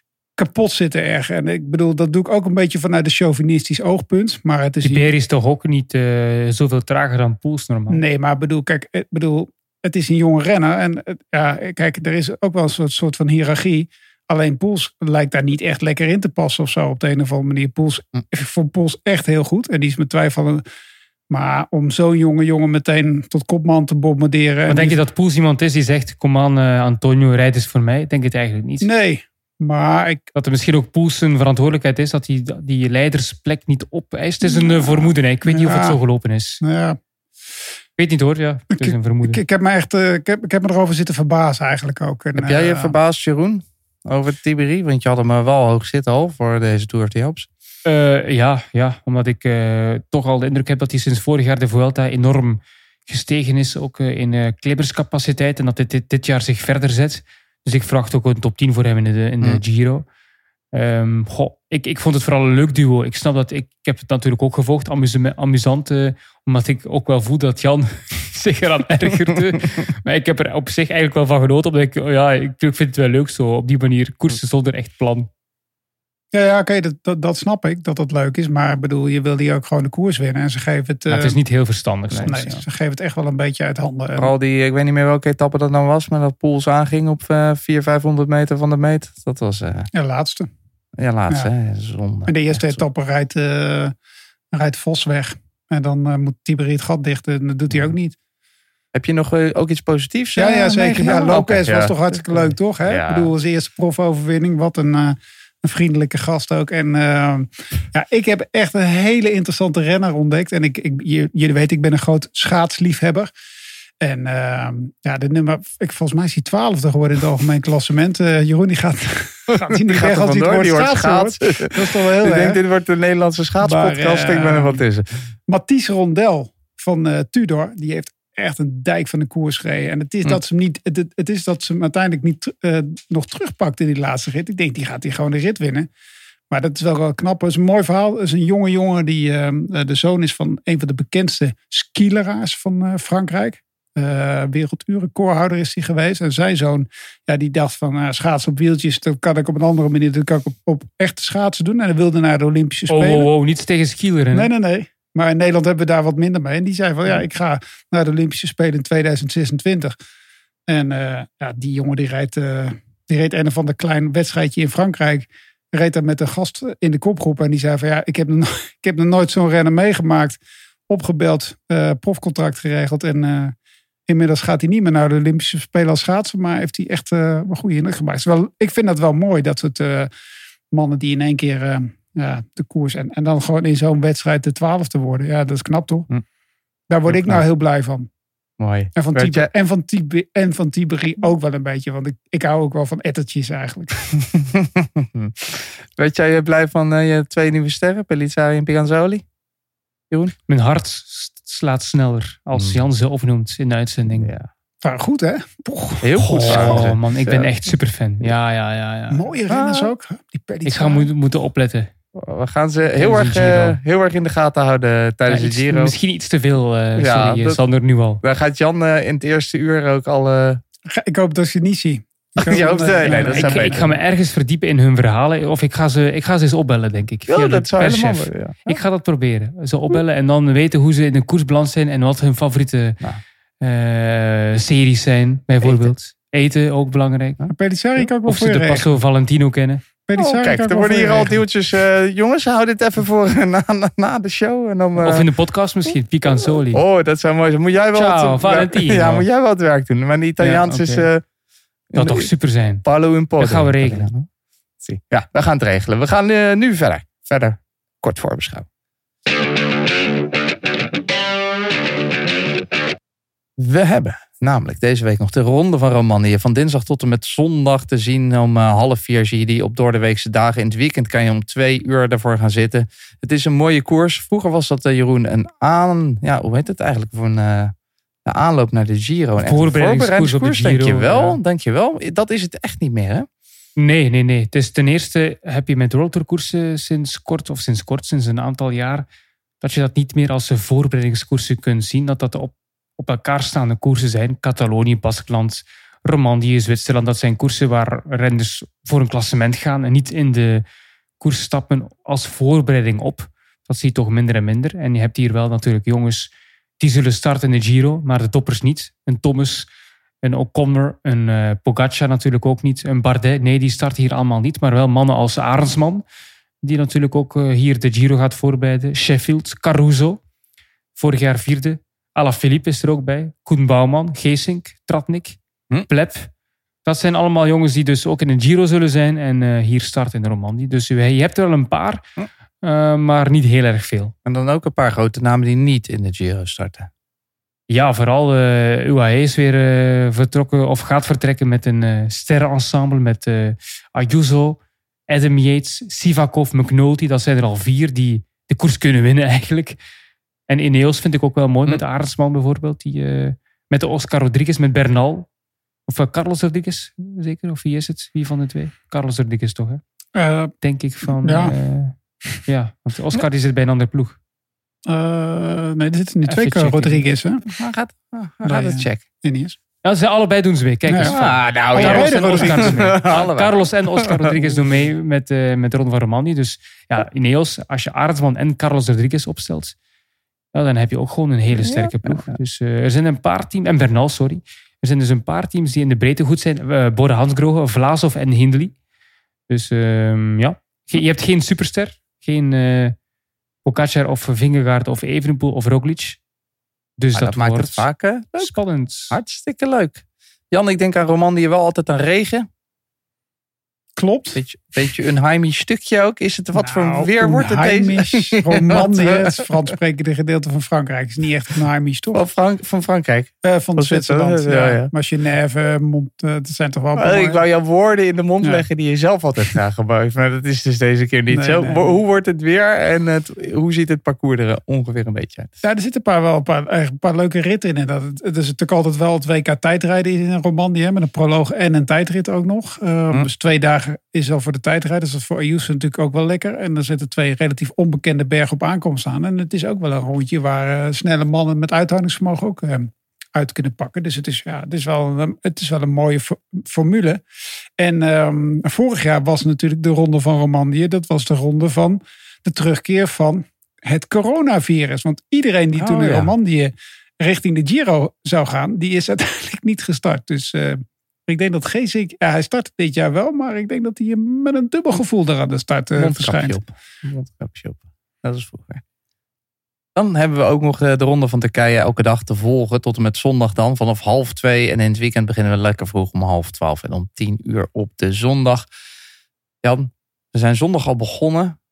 G: kapot zitten erg. En ik bedoel, dat doe ik ook een beetje vanuit een chauvinistisch oogpunt. Maar het is
F: Tiberi is toch ook niet uh, zoveel trager dan Poels normaal?
G: Nee, maar bedoel, kijk, ik bedoel, het is een jonge renner. En ja, kijk, er is ook wel een soort, soort van hiërarchie. Alleen Poels lijkt daar niet echt lekker in te passen of zo op de een of andere manier. Poels, ik vond Poels echt heel goed. En die is met twijfel. Maar om zo'n jonge jongen meteen tot kopman te bombarderen.
F: Maar denk die... je dat Poels iemand is die zegt, kom aan uh, Antonio, rijd eens voor mij? Ik denk het eigenlijk niet.
G: Nee, maar ik...
F: Dat er misschien ook Poels zijn verantwoordelijkheid is dat hij die leidersplek niet opeist. Het is een ja. vermoeden. Hè. Ik weet ja. niet of het zo gelopen is.
G: Ja.
F: Ik weet niet hoor, ja. Het is een vermoeden.
G: Ik, ik, heb me echt, uh, ik, heb, ik heb me erover zitten verbazen eigenlijk ook. En,
E: heb jij je
G: uh,
E: verbaasd, Jeroen, over Tiberi? Want je had hem wel hoog zitten al voor deze Tour of the Alps.
F: Uh, ja, ja, omdat ik uh, toch al de indruk heb dat hij sinds vorig jaar de Vuelta enorm gestegen is. Ook uh, in uh, klimmerscapaciteit. En dat dit, dit dit jaar zich verder zet. Dus ik verwacht ook een top tien voor hem in de, in de mm. Giro. Um, goh, ik, ik vond het vooral een leuk duo. Ik snap dat, ik, ik heb het natuurlijk ook gevolgd. Amuse, amusant, uh, omdat ik ook wel voel dat Jan zich eraan ergerde. Maar ik heb er op zich eigenlijk wel van genoten. Omdat ik, ja, ik vind het wel leuk zo. Op die manier koersen zonder echt plan.
G: Ja, ja oké, okay, dat, dat, dat snap ik, dat dat leuk is. Maar ik bedoel, je wil die ook gewoon de koers winnen. En ze geven het... Uh,
F: het is niet heel verstandig.
G: Nee, nee, ze geven het echt wel een beetje uit handen.
E: Vooral die, ik weet niet meer welke etappe dat nou was, maar dat Poels aanging op uh, vierhonderd, vijfhonderd meter van de meet. Dat was... Uh,
G: ja, laatste.
E: Ja, laatste.
G: Ja.
E: Hè, zonde.
G: En de eerste etappe rijdt, uh, rijdt Vos weg. En dan uh, moet Tiberi het gat dichten. En dat doet hij ook niet.
E: Heb je nog uh, ook iets positiefs?
G: Ja, ja zeker. Ja, Lopez
E: okay,
G: was
E: ja.
G: toch hartstikke leuk, toch? Hè? Ja. Ik bedoel, zijn eerste profoverwinning. Wat een... Uh, Een vriendelijke gast ook. En uh, ja, ik heb echt een hele interessante renner ontdekt. En ik, ik, jullie weten, ik ben een groot schaatsliefhebber. En uh, ja, de nummer, ik, volgens mij is hij twaalfde geworden in het algemeen klassement. Uh, Jeroen, die gaat, gaat hij niet weg als hij het woord schaatsen hoort. Dat is toch wel heel erg.
E: Ik denk, dit wordt de Nederlandse schaatspodcast. Uh, ik ben er wat tussen.
G: Mathies Rondel van uh, Tudor, die heeft echt een dijk van de koers gereden. En het is, hm. dat, ze hem niet, het, het is dat ze hem uiteindelijk niet uh, nog terugpakt in die laatste rit. Ik denk, die gaat hier gewoon de rit winnen. Maar dat is wel wel knap. Het is een mooi verhaal. Het is een jonge jongen die uh, de zoon is van een van de bekendste skileraars van uh, Frankrijk. Uh, werelduurrecordhouder is hij geweest. En zijn zoon, ja, die dacht van uh, schaatsen op wieltjes, dat kan ik op een andere manier, dat kan ik op, op echte schaatsen doen. En hij wilde naar de Olympische Spelen.
F: Oh, oh, oh niet tegen skileren.
G: Nee, nee, nee. Maar in Nederland hebben we daar wat minder mee. En die zei van ja, ik ga naar de Olympische Spelen in tweeduizend zesentwintig. En uh, ja, die jongen die rijdt, uh, die reed een of ander klein wedstrijdje in Frankrijk. Reed daar met een gast in de kopgroep. En die zei van ja, ik heb nog, ik heb nog nooit zo'n renner meegemaakt. Opgebeld, uh, profcontract geregeld. En uh, inmiddels gaat hij niet meer naar de Olympische Spelen als schaatser. Maar heeft hij echt uh, een goede indruk gemaakt. Wel, ik vind dat wel mooi. Dat soort uh, mannen die in één keer... Uh, Ja, de koers. En, en dan gewoon in zo'n wedstrijd de twaalfde worden. Ja, dat is knap toch? Hm. Daar word ik nou heel blij van.
E: Mooi.
G: En van, Tiber, en van, Tiber, en van Tiberi ook wel een beetje. Want ik, ik hou ook wel van ettertjes eigenlijk.
E: Werd jij blij van uh, je twee nieuwe sterren? Pellizzari en Piranzoli? Jeroen?
F: Mijn hart slaat sneller als hm. Jan ze opnoemt in de uitzending.
G: Ja. Waren goed, hè?
E: Poch. Heel goed.
F: Oh man, ik ben echt superfan. Ja, ja, ja. ja.
G: Mooie renners ah. ook. Die
F: ik ga mo- moeten opletten.
E: We gaan ze heel erg, uh, heel erg in de gaten houden tijdens
F: ja,
E: de Giro.
F: Misschien iets te veel, uh, sorry, ja, dat, Sander, nu al.
E: Dan gaat Jan uh, in het eerste uur ook al... Uh...
G: Ik hoop dat je niet ziet.
E: Ik, ja, hoop, nee, nee, dat
F: ik, ik ga me ergens verdiepen in hun verhalen. Of ik ga ze, ik ga ze eens opbellen, denk ik.
E: Ja, dat zou helemaal ja. Ja.
F: Ik ga dat proberen. Ze opbellen en dan weten hoe ze in de koersbalans zijn. En wat hun favoriete nou. uh, series zijn, bijvoorbeeld. Eten, Eten ook belangrijk.
G: Ja, Pellizzari kan ook wel
F: of ze de Passo Valentino kennen.
E: Oh, kijk, er worden hier al deeltjes. Uh, jongens, hou dit even voor na, na, na de show. En dan, uh...
F: Of in de podcast misschien, Picanzoli.
E: Oh, dat zou mooi zijn. Moet jij wel
F: Ciao,
E: wat,
F: Valentino.
E: Ja, moet jij wel het werk doen. Maar de Italiaans ja, okay. is... Uh,
F: dat toch super zijn.
E: Paolo in Porto.
F: Dat gaan we regelen.
E: Ja, we gaan het regelen. We gaan uh, nu verder. Verder. Kort voorbeschouwen. We hebben namelijk deze week nog de Ronde van Romandie. Van dinsdag tot en met zondag te zien. Om uh, half vier zie je die op doordeweekse dagen. In het weekend kan je om twee uur daarvoor gaan zitten. Het is een mooie koers. Vroeger was dat, uh, Jeroen, een aan... Ja, hoe heet het eigenlijk? Voor een, uh, een aanloop naar de Giro. Een
F: voorbereidingskoers op de Giro.
E: Denk je wel,
F: ja.
E: denk je wel. Dat is het echt niet meer, hè?
F: Nee, nee, nee. Het is ten eerste heb je met rollerkoersen sinds kort, of sinds kort, sinds een aantal jaar... dat je dat niet meer als voorbereidingskoersen kunt zien. Dat dat op, op elkaar staande koersen zijn. Catalonië, Baskeland, Romandie, Zwitserland. Dat zijn koersen waar renners voor een klassement gaan en niet in de koers stappen als voorbereiding op. Dat zie je toch minder en minder. En je hebt hier wel natuurlijk jongens die zullen starten in de Giro, maar de toppers niet. Een Thomas, een O'Connor, een uh, Pogacar natuurlijk ook niet. Een Bardet, nee, die starten hier allemaal niet. Maar wel mannen als Arendsman, die natuurlijk ook uh, hier de Giro gaat voorbereiden. Sheffield, Caruso, vorig jaar vierde. Alaphilippe is er ook bij. Koen Bouwman, Geesink, Tratnik, hm? Pleb. Dat zijn allemaal jongens die dus ook in een Giro zullen zijn en uh, hier starten in de Romandie. Dus je hebt er wel een paar, hm? uh, maar niet heel erg veel.
E: En dan ook een paar grote namen die niet in de Giro starten.
F: Ja, vooral uh, U A E is weer uh, vertrokken of gaat vertrekken met een uh, sterrenensemble met uh, Ayuso, Adam Yates, Sivakov, McNulty. Dat zijn er al vier die de koers kunnen winnen eigenlijk. En Ineos vind ik ook wel mooi hm. met Arendsman bijvoorbeeld. Die, uh, met de Oscar Rodriguez, met Bernal. Of uh, Carlos Rodriguez, zeker? Of wie is het? Wie van de twee? Carlos Rodriguez toch, hè? Uh, Denk ik van... Ja, uh, ja want Oscar die zit bij een andere ploeg.
G: Uh, nee, er zitten nu twee keer Rodriguez, hè?
E: Maar gaat, uh, gaat het check.
G: Ineos.
F: Ja, ze allebei doen ze mee. Kijk eens.
E: Ja, ah, nou,
F: Carlos, en Oscar doen mee. Carlos en Oscar Rodriguez doen mee met, uh, met de Ronde van Romandie. Dus ja, Ineos, als je Arendsman en Carlos Rodriguez opstelt, ja, dan heb je ook gewoon een hele sterke ploeg. Dus uh, er zijn een paar teams, en Bernal, sorry. Er zijn dus een paar teams die in de breedte goed zijn. Uh, Bora Hansgrohe, Vlasov en Hindley. Dus uh, ja, je hebt geen superster. Geen uh, Pogacar of Vingegaard of Evenepoel of Roglic. Dus dat,
E: dat maakt
F: wordt
E: het vaak uh,
F: spannend.
E: Hartstikke leuk. Jan, ik denk aan Romandie wel altijd aan regen.
G: Klopt.
E: Beetje, beetje een heimisch stukje ook. Is het wat nou, voor weer wordt het deze?
G: Romandie, het Frans sprekende gedeelte van Frankrijk. Is niet echt een heimisch, toch?
E: Van, Frank, van Frankrijk?
G: Uh, van
E: van
G: Zwitserland, ja. ja. Maar Genève, Mont, uh, dat zijn toch wel...
E: Uh, ik wou jouw woorden in de mond ja. leggen die je zelf altijd graag gebruikt. Maar dat is dus deze keer niet nee, zo. Nee, hoe nee. wordt het weer en het, hoe ziet het parcours er ongeveer een beetje uit?
G: Ja, er zitten een paar, wel een paar, een paar leuke ritten in. En dat, het is natuurlijk altijd wel het W K tijdrijden in Romandie. Hè, met een proloog en een tijdrit ook nog. Uh, hm. Dus twee dagen is al voor de tijdrijders. Dat is voor Ayuso natuurlijk ook wel lekker. En er zitten twee relatief onbekende bergen op aankomst aan. En het is ook wel een rondje waar uh, snelle mannen met uithoudingsvermogen ook uh, uit kunnen pakken. Dus het is, ja, het is, wel, een, het is wel een mooie fo- formule. En um, vorig jaar was natuurlijk de Ronde van Romandie. Dat was de ronde van de terugkeer van het coronavirus. Want iedereen die oh, toen in ja. Romandie richting de Giro zou gaan, die is uiteindelijk niet gestart. Dus... Uh, Ik denk dat Geesink, ja, hij start dit jaar wel, maar ik denk dat hij met een dubbel gevoel daar aan de start uh, verschijnt.
E: Op. Mondkapje op. Dat is vroeger. Dan hebben we ook nog de Ronde van Turkije elke dag te volgen. Tot en met zondag dan, vanaf half twee. En in het weekend beginnen we lekker vroeg om half twaalf. En om tien uur op de zondag. Jan, we zijn zondag al begonnen.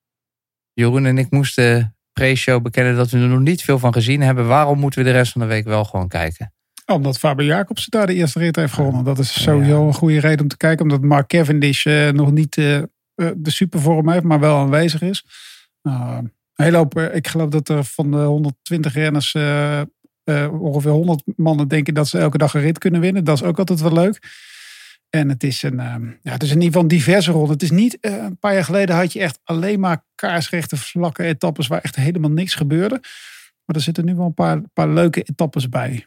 E: Jeroen en ik moesten pre-show bekennen dat we er nog niet veel van gezien hebben. Waarom moeten we de rest van de week wel gewoon kijken?
G: Omdat Fabio Jacobsen daar de eerste rit heeft gewonnen. Dat is sowieso een goede reden om te kijken. Omdat Mark Cavendish uh, nog niet uh, de supervorm heeft, maar wel aanwezig is. Uh, een hele hoop, uh, ik geloof dat er van de honderdtwintig renners uh, uh, ongeveer honderd mannen denken dat ze elke dag een rit kunnen winnen. Dat is ook altijd wel leuk. En het is een, uh, ja, het is in ieder geval een diverse ronde. Het is niet, uh, een paar jaar geleden had je echt alleen maar kaarsrechte vlakke etappes waar echt helemaal niks gebeurde. Maar er zitten nu wel een paar, paar leuke etappes bij.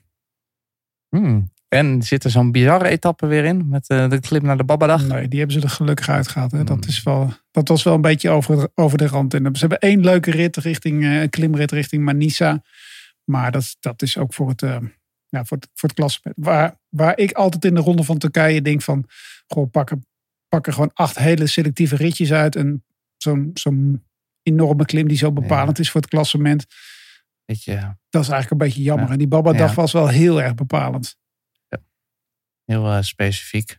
E: Hmm. En zit er zo'n bizarre etappe weer in? Met uh, de klim naar de Babadag?
G: Nee, die hebben ze er gelukkig uitgehaald. Hè. Dat, is wel, dat was wel een beetje over, over de rand. En ze hebben één leuke rit richting, uh, klimrit richting Manisa. Maar dat, dat is ook voor het, uh, ja, voor het, voor het klassement. Waar, waar ik altijd in de Ronde van Turkije denk van... Goh, pak er, pak er gewoon acht hele selectieve ritjes uit. En zo'n, zo'n enorme klim die zo bepalend ja. is voor het klassement...
E: Beetje,
G: dat is eigenlijk een beetje jammer. Ja. En die Babadag ja. was wel heel erg bepalend.
E: Ja. Heel uh, specifiek.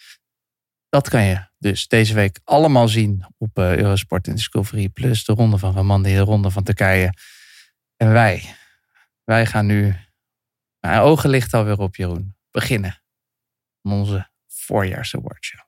E: Dat kan je dus deze week allemaal zien op uh, Eurosport en Discovery Plus. De Ronde van Romandie, de Ronde van Turkije. En wij, wij gaan nu, mijn ogen ligt alweer op Jeroen, beginnen aan onze voorjaars awardshow.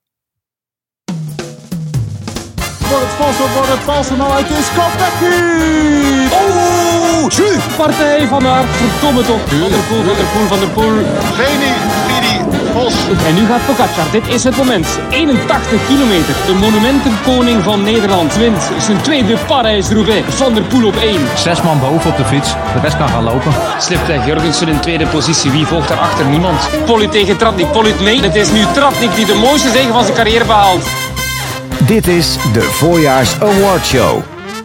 B: Voor het passen, voor het passen, maar het is Kopecky!
D: Oh, tjie! Partij van haar, verdomme toch. Van der Poel, Van der Poel, Van der Poel.
B: Veni, Vidi,
D: Vos. En nu gaat Pogačar. Dit is het moment. eenentachtig kilometer. De monumentenkoning van Nederland wint zijn tweede Parijs-Roubaix. Van der Poel op één.
H: Zes man boven op de fiets. De rest kan gaan lopen.
D: Slipt Jurgensen in tweede positie. Wie volgt daarachter? Niemand. Polit tegen Tratnik. Polit mee. Het is nu Tratnik die de mooiste zege van zijn carrière behaalt.
I: Dit is de Voorjaars Award Show.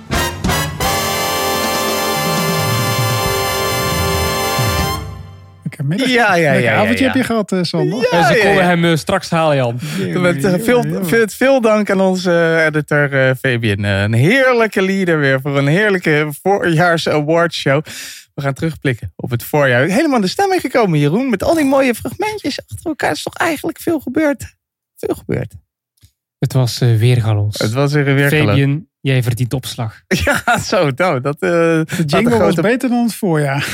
G: Middag.
E: Ja, ja, ja. ja,
G: avondje
E: ja.
G: heb je gehad, uh, Sander.
F: Ja,
E: ja,
F: ze
E: ja,
F: komen
E: ja.
F: hem uh, straks halen, Jan.
E: Ja, met, uh, veel,
G: ja, ja.
E: veel, veel dank aan onze uh, editor uh, Fabian. Uh, een heerlijke leader weer voor een heerlijke voorjaars awardshow. We gaan terugblikken op het voorjaar. Helemaal de stemming gekomen, Jeroen. Met al die mooie fragmentjes achter elkaar. Het is toch eigenlijk veel gebeurd. Veel gebeurd.
F: Het was uh, weergaloos.
E: Het was weer weergaloos.
F: Fabian, jij verdient opslag.
E: Ja, zo. Nou, dat, uh,
G: de jingle grote... was beter dan het voorjaar.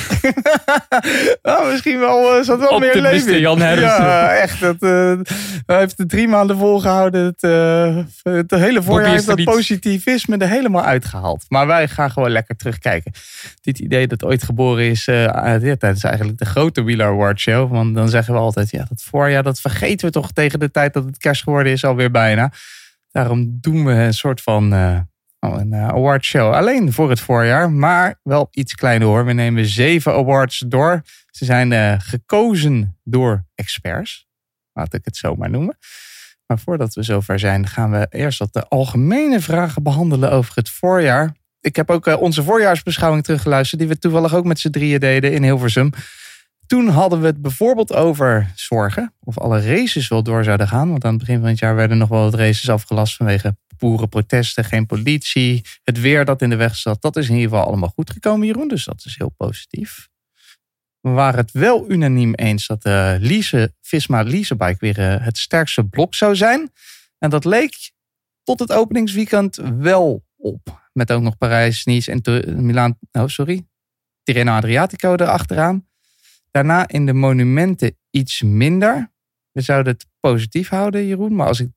E: nou, misschien wel, uh, zat wel meer leven in.
F: Jan Hermsen.
E: Ja, echt. Dat, uh, hij heeft het drie maanden volgehouden. Het, uh, het hele voorjaar heeft dat niet... positivisme er helemaal uitgehaald. Maar wij gaan gewoon lekker terugkijken. Dit idee dat ooit geboren is uh, ja, tijdens eigenlijk de grote Wieler Award Show. Want dan zeggen we altijd, ja, dat voorjaar, dat vergeten we toch tegen de tijd dat het kerst geworden is alweer bijna. Daarom doen we een soort van... Uh, Oh, een uh, award show. Alleen voor het voorjaar, maar wel iets kleiner hoor. We nemen zeven awards door. Ze zijn uh, gekozen door experts. Laat ik het zo maar noemen. Maar voordat we zover zijn, gaan we eerst wat de algemene vragen behandelen over het voorjaar. Ik heb ook uh, onze voorjaarsbeschouwing teruggeluisterd, die we toevallig ook met z'n drieën deden in Hilversum. Toen hadden we het bijvoorbeeld over zorgen. Of alle races wel door zouden gaan. Want aan het begin van het jaar werden nog wel wat races afgelast vanwege boerenprotesten, geen politie. Het weer dat in de weg zat. Dat is in ieder geval allemaal goed gekomen, Jeroen. Dus dat is heel positief. We waren het wel unaniem eens dat de Lise, Visma Leasebike weer uh, het sterkste blok zou zijn. En dat leek tot het openingsweekend wel op. Met ook nog Parijs, Nice en Tur- Milaan. Oh, sorry. Tirreno Adriatico erachteraan. Daarna in de monumenten iets minder. We zouden het positief houden, Jeroen. Maar als ik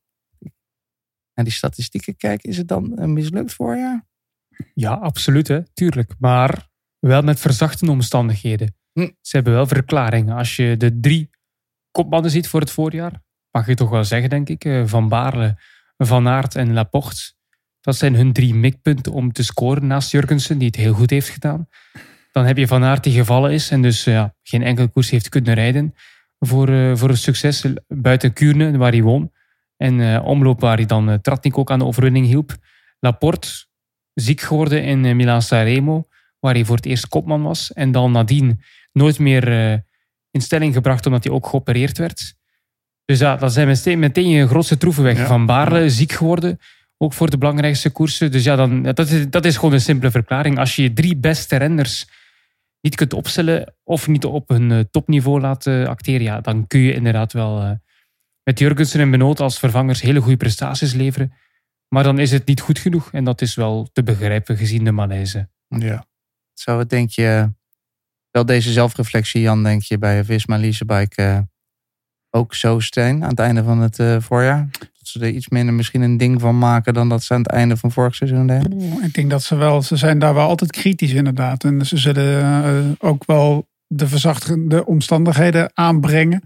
E: naar die statistieken kijk, is het dan een mislukt voorjaar?
F: Ja, absoluut, hè. Tuurlijk. Maar wel met verzachtende omstandigheden. Hm. Ze hebben wel verklaringen. Als je de drie kopmannen ziet voor het voorjaar, mag je toch wel zeggen, denk ik. Van Baarle, Van Aert en Laporte. Dat zijn hun drie mikpunten om te scoren naast Jurgensen, die het heel goed heeft gedaan. Dan heb je Van Aert die gevallen is en dus ja, geen enkele koers heeft kunnen rijden voor, uh, voor een succes buiten Kuurne, waar hij won. En uh, omloop waar hij dan uh, Tratnik ook aan de overwinning hielp. Laporte, ziek geworden in uh, Milaan-San Remo, waar hij voor het eerst kopman was. En dan nadien nooit meer uh, in stelling gebracht, omdat hij ook geopereerd werd. Dus ja, dat zijn meteen, meteen je grootste troeven weg. Ja. Van Baarle, ziek geworden, ook voor de belangrijkste koersen. Dus ja, dan, dat, is, dat is gewoon een simpele verklaring. Als je je drie beste renners niet kunt opstellen of niet op hun uh, topniveau laten acteren, ja, dan kun je inderdaad wel uh, met Jurgensen en Benoot als vervangers hele goede prestaties leveren. Maar dan is het niet goed genoeg. En dat is wel te begrijpen gezien de malaise.
E: Ja. Zou het, denk je, wel deze zelfreflectie, Jan, denk je bij Visma Leasebike uh, ook zo zijn aan het einde van het uh, voorjaar? Dat ze er iets minder misschien een ding van maken dan dat ze aan het einde van vorig seizoen deden?
G: Ik denk dat ze wel, ze zijn daar wel altijd kritisch inderdaad. En ze zullen uh, ook wel de verzachtende omstandigheden aanbrengen.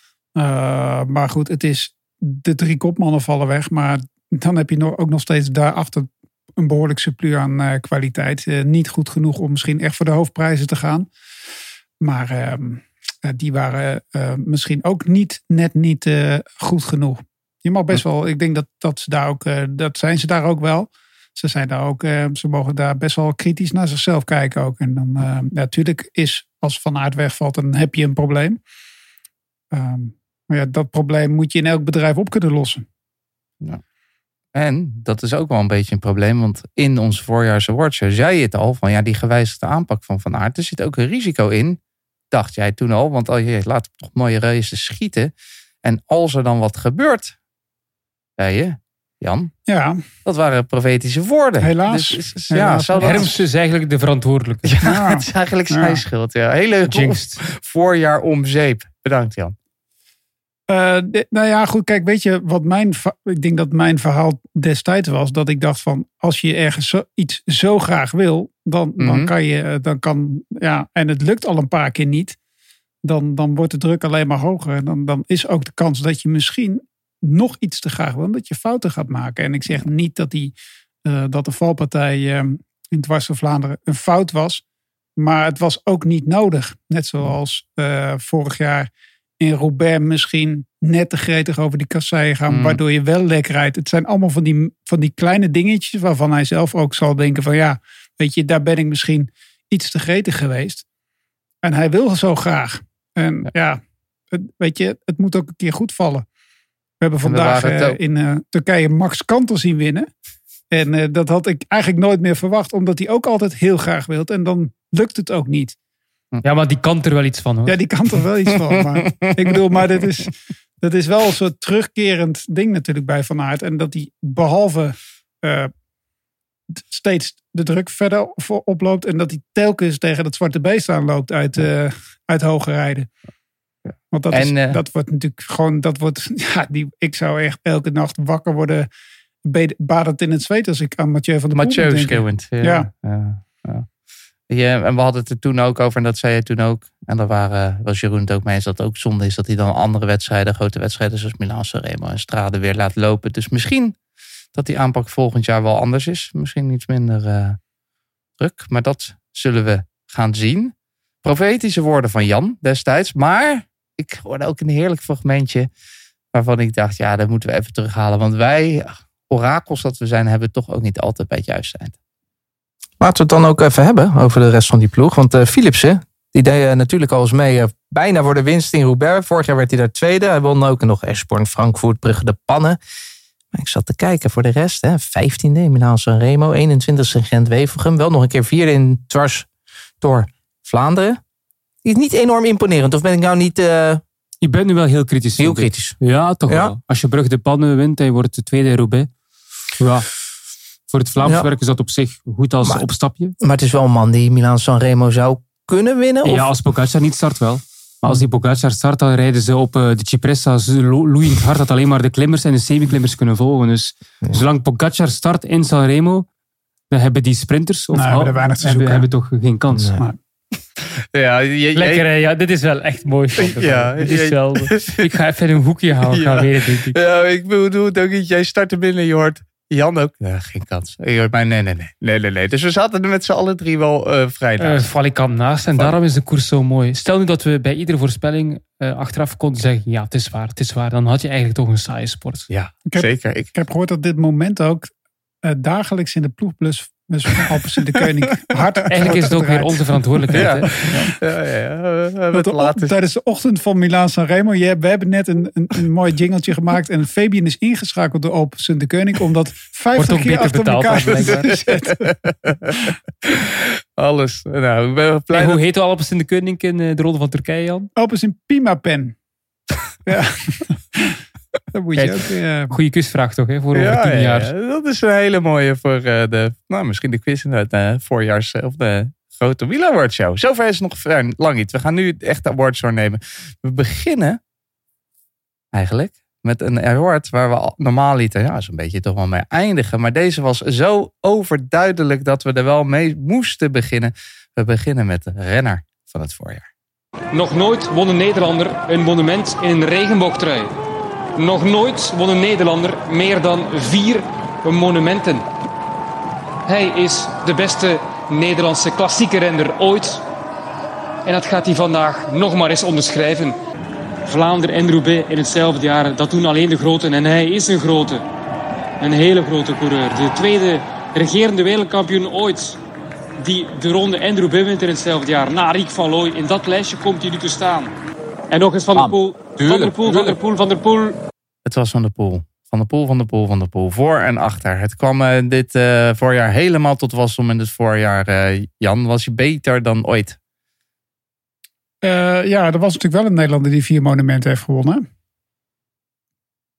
G: Uh, maar goed, het is, de drie kopmannen vallen weg. Maar dan heb je nog, ook nog steeds daarachter een behoorlijk surplus aan uh, kwaliteit. Uh, niet goed genoeg om misschien echt voor de hoofdprijzen te gaan. Maar uh, uh, die waren uh, misschien ook niet net niet uh, goed genoeg. Je mag best wel, ik denk dat, dat ze daar ook, uh, dat zijn ze daar ook wel. Ze zijn daar ook, uh, ze mogen daar best wel kritisch naar zichzelf kijken ook. En dan, uh, ja, natuurlijk is, als Van Aert wegvalt, dan heb je een probleem. Um, maar ja, dat probleem moet je in elk bedrijf op kunnen lossen.
E: Ja. En dat is ook wel een beetje een probleem, want in onze voorjaars awardshow zei je het al, van ja, die gewijzigde aanpak van Van Aert, er zit ook een risico in, dacht jij toen al, want oh, je laat toch mooie races schieten. En als er dan wat gebeurt, zei je, Jan,
G: ja,
E: dat waren profetische woorden.
G: Helaas.
E: Dus, dus,
G: Helaas.
E: Ja, zou dat...
F: Hermsen is eigenlijk de verantwoordelijke.
E: Ja, ja. Het is eigenlijk zijn ja. schuld. Ja. Hele
F: Jinxed.
E: Voorjaar om zeep. Bedankt, Jan.
G: Uh, de, nou ja, goed, kijk, weet je wat mijn, ik denk dat mijn verhaal destijds was, dat ik dacht van, als je ergens zo, iets zo graag wil, dan, mm-hmm. dan kan je, dan kan, ja, en het lukt al een paar keer niet, dan, dan wordt de druk alleen maar hoger. En dan, dan is ook de kans dat je misschien nog iets te graag wil. Dat je fouten gaat maken. En ik zeg niet dat, die, uh, dat de valpartij uh, in Dwars door Vlaanderen een fout was. Maar het was ook niet nodig. Net zoals uh, vorig jaar in Roubaix misschien net te gretig over die kasseien gaan. Mm. Waardoor je wel lek rijdt. Het zijn allemaal van die, van die kleine dingetjes waarvan hij zelf ook zal denken van ja, weet je, daar ben ik misschien iets te gretig geweest. En hij wil zo graag. En ja, ja het, weet je, het moet ook een keer goed vallen. We hebben vandaag uh, in uh, Turkije Max Kanter zien winnen. En uh, dat had ik eigenlijk nooit meer verwacht. Omdat hij ook altijd heel graag wilt. En dan lukt het ook niet.
F: Ja, maar die kan er wel iets van hoor.
G: Ja, die kan er wel iets van. Maar, ik bedoel, maar dit is, dat is wel een soort terugkerend ding natuurlijk bij Van Aert. En dat hij behalve uh, steeds de druk verder oploopt. En dat hij telkens tegen dat zwarte beest aanloopt uit, uh, uit hoge rijden. Want dat, en, is, uh, dat wordt natuurlijk gewoon, dat wordt, ja, die, ik zou echt elke nacht wakker worden, badend in het zweet als ik aan Mathieu van der Poel
E: Mathieu
G: denk.
E: schreeuwend. Ja.
G: Ja.
E: Ja, ja. Ja, en we hadden het er toen ook over, en dat zei je toen ook. En daar waren, was Jeroen het ook mee eens, dat het ook zonde is dat hij dan andere wedstrijden, grote wedstrijden zoals Milaan-San Remo en Strade weer laat lopen. Dus misschien dat die aanpak volgend jaar wel anders is. Misschien iets minder uh, druk, maar dat zullen we gaan zien. Profetische woorden van Jan destijds, maar ik hoorde ook een heerlijk fragmentje waarvan ik dacht, ja, dat moeten we even terughalen. Want wij, orakels dat we zijn, hebben het toch ook niet altijd bij het juiste eind.
J: Laten we het dan ook even hebben over de rest van die ploeg. Want uh, Philipsen, die deed uh, natuurlijk al eens mee uh, bijna voor de winst in Roubaix. Vorig jaar werd hij daar tweede. Hij won ook nog Eschborn, Frankfurt, Brugge de Pannen. Maar ik zat te kijken voor de rest. Hè. vijftiende in Milaan-San Remo, eenentwintigste in Gent-Wevelgem. Wel nog een keer vierde in Dwars door Vlaanderen. Is niet enorm imponerend. Of ben ik nou niet... Uh...
F: Je bent nu wel heel kritisch.
J: Heel kritisch.
F: Ja, toch ja. wel. Als je Brugge de Pannen wint en je wordt de tweede in Roubaix. Ja. Voor het Vlaams ja. werk is dat op zich goed als maar, opstapje.
J: Maar het is wel een man die Milaan-San Remo zou kunnen winnen? Of?
F: Ja, als Pogacar niet start wel. Maar als die Pogacar start, dan rijden ze op de Cipressa loeiend hard dat alleen maar de klimmers en de semi-klimmers kunnen volgen. Dus ja. zolang Pogacar start in San Remo, dan hebben die sprinters of
G: nou,
F: hal,
G: hebben, weinig te
F: hebben, hebben toch geen kans. Nee. Maar,
E: ja, je,
F: lekker, hè? Ja, dit is wel echt mooi.
E: Ja,
F: dit is wel, ik ga even in een hoekje houden. Ja. Gaan weer, denk ik.
E: Ja, ik bedoel het ook niet. Jij start er binnen, je hoort Jan ook. Ja, geen kans. Je hoort mij, nee, nee, nee, nee, nee, nee. Dus we zaten er met z'n allen drie wel uh, vrij naast.
F: Uh, Valikant naast. En Val- daarom is de koers zo mooi. Stel nu dat we bij iedere voorspelling uh, achteraf konden zeggen, ja, het is waar, het is waar. Dan had je eigenlijk toch een saaie sport.
E: Ja,
G: ik heb,
E: zeker. Ik...
G: ik heb gehoord dat dit moment ook uh, dagelijks in de ploegplus dus van Alpes in de Koning hard.
F: Eigenlijk is het ook weer onze verantwoordelijkheid.
E: Ja, ja, ja. ja. We
G: hebben het later... Tijdens de ochtend van Milaan-San Remo. Je, we hebben net een, een, een mooi jingletje gemaakt. En Fabian is ingeschakeld door Alpes in de Koning. Omdat vijftig keer achter elkaar te zetten.
E: Alles. Nou, ik ben blij
F: en hoe
E: dat...
F: heet Alpes in de Koning in de Ronde van Turkije, Jan?
G: Alpes in Pimapen. Ja. Dat moet je Kijk, ook, ja.
F: Goeie quizvraag toch, hè? Voor over
E: ja,
F: tien jaar.
E: Ja, dat is een hele mooie voor uh, de, nou, misschien de quiz uit de voorjaars of de grote wieleraward-show. Zover is het nog ver, lang niet. We gaan nu echt de awards doornemen. We beginnen eigenlijk met een award waar we normaal lieten, ja, zo'n beetje toch wel mee eindigen. Maar deze was zo overduidelijk dat we er wel mee moesten beginnen. We beginnen met de renner van het voorjaar.
D: Nog nooit won een Nederlander een monument in een regenboogtrui. Nog nooit won een Nederlander meer dan vier monumenten. Hij is de beste Nederlandse klassieke renner ooit. En dat gaat hij vandaag nog maar eens onderschrijven. Vlaanderen en Roubaix in hetzelfde jaar, dat doen alleen de groten. En hij is een grote. Een hele grote coureur. De tweede regerende wereldkampioen ooit die de Ronde en Roubaix wint in hetzelfde jaar. Na Riek van Looy. In dat lijstje komt hij nu te staan. En nog eens Van der Poel. Van der Poel, Van der Poel, Van der Poel.
E: Het was Van der Poel. Van der Poel, Van der Poel, Van der Poel. Voor en achter. Het kwam uh, dit uh, voorjaar helemaal tot wasdom. In het voorjaar, uh, Jan, was hij beter dan ooit?
G: Uh, ja, er was natuurlijk wel een Nederlander die vier monumenten heeft gewonnen.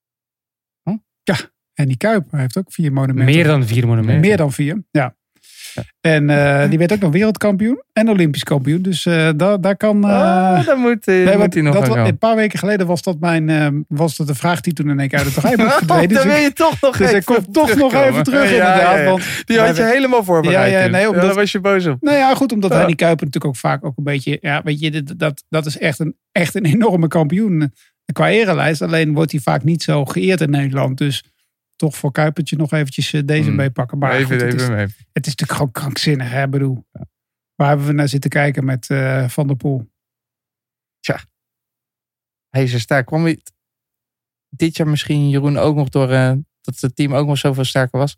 G: Huh? Ja, en die Kuip heeft ook vier monumenten.
F: Meer dan vier monumenten.
G: Meer dan vier, ja. En uh, die werd ook nog wereldkampioen en olympisch kampioen. Dus uh, daar, daar kan... Uh,
E: oh, dan moet, uh, nee, moet hij nog
G: dat,
E: gaan.
G: Een paar weken geleden was dat mijn uh, was dat de vraag die toen in één keer uit het geheim
E: oh,
G: verdwenen.
E: Dan wil je toch nog
G: dus
E: even
G: ik kom toch nog even terug ja, inderdaad.
E: Ja, ja. Want die had je helemaal voorbereid. Ja, ja, nee, omdat, ja, daar was je boos op.
G: Nou ja, goed, omdat ja. Hennie Kuiper natuurlijk ook vaak ook een beetje... Ja, weet je, dat, dat, dat is echt een, echt een enorme kampioen qua erelijst. Alleen wordt hij vaak niet zo geëerd in Nederland. Dus toch voor Kuipertje nog eventjes deze mm. meepakken. Maar
E: even,
G: goed, het,
E: even
G: is,
E: mee.
G: het is natuurlijk gewoon krankzinnig, hè, bedoel. Ja. Waar hebben we naar zitten kijken met uh, Van der Poel?
E: Tja. Hij is er sterk. Kwam hij dit jaar misschien, Jeroen, ook nog door uh, dat het team ook nog zoveel sterker was?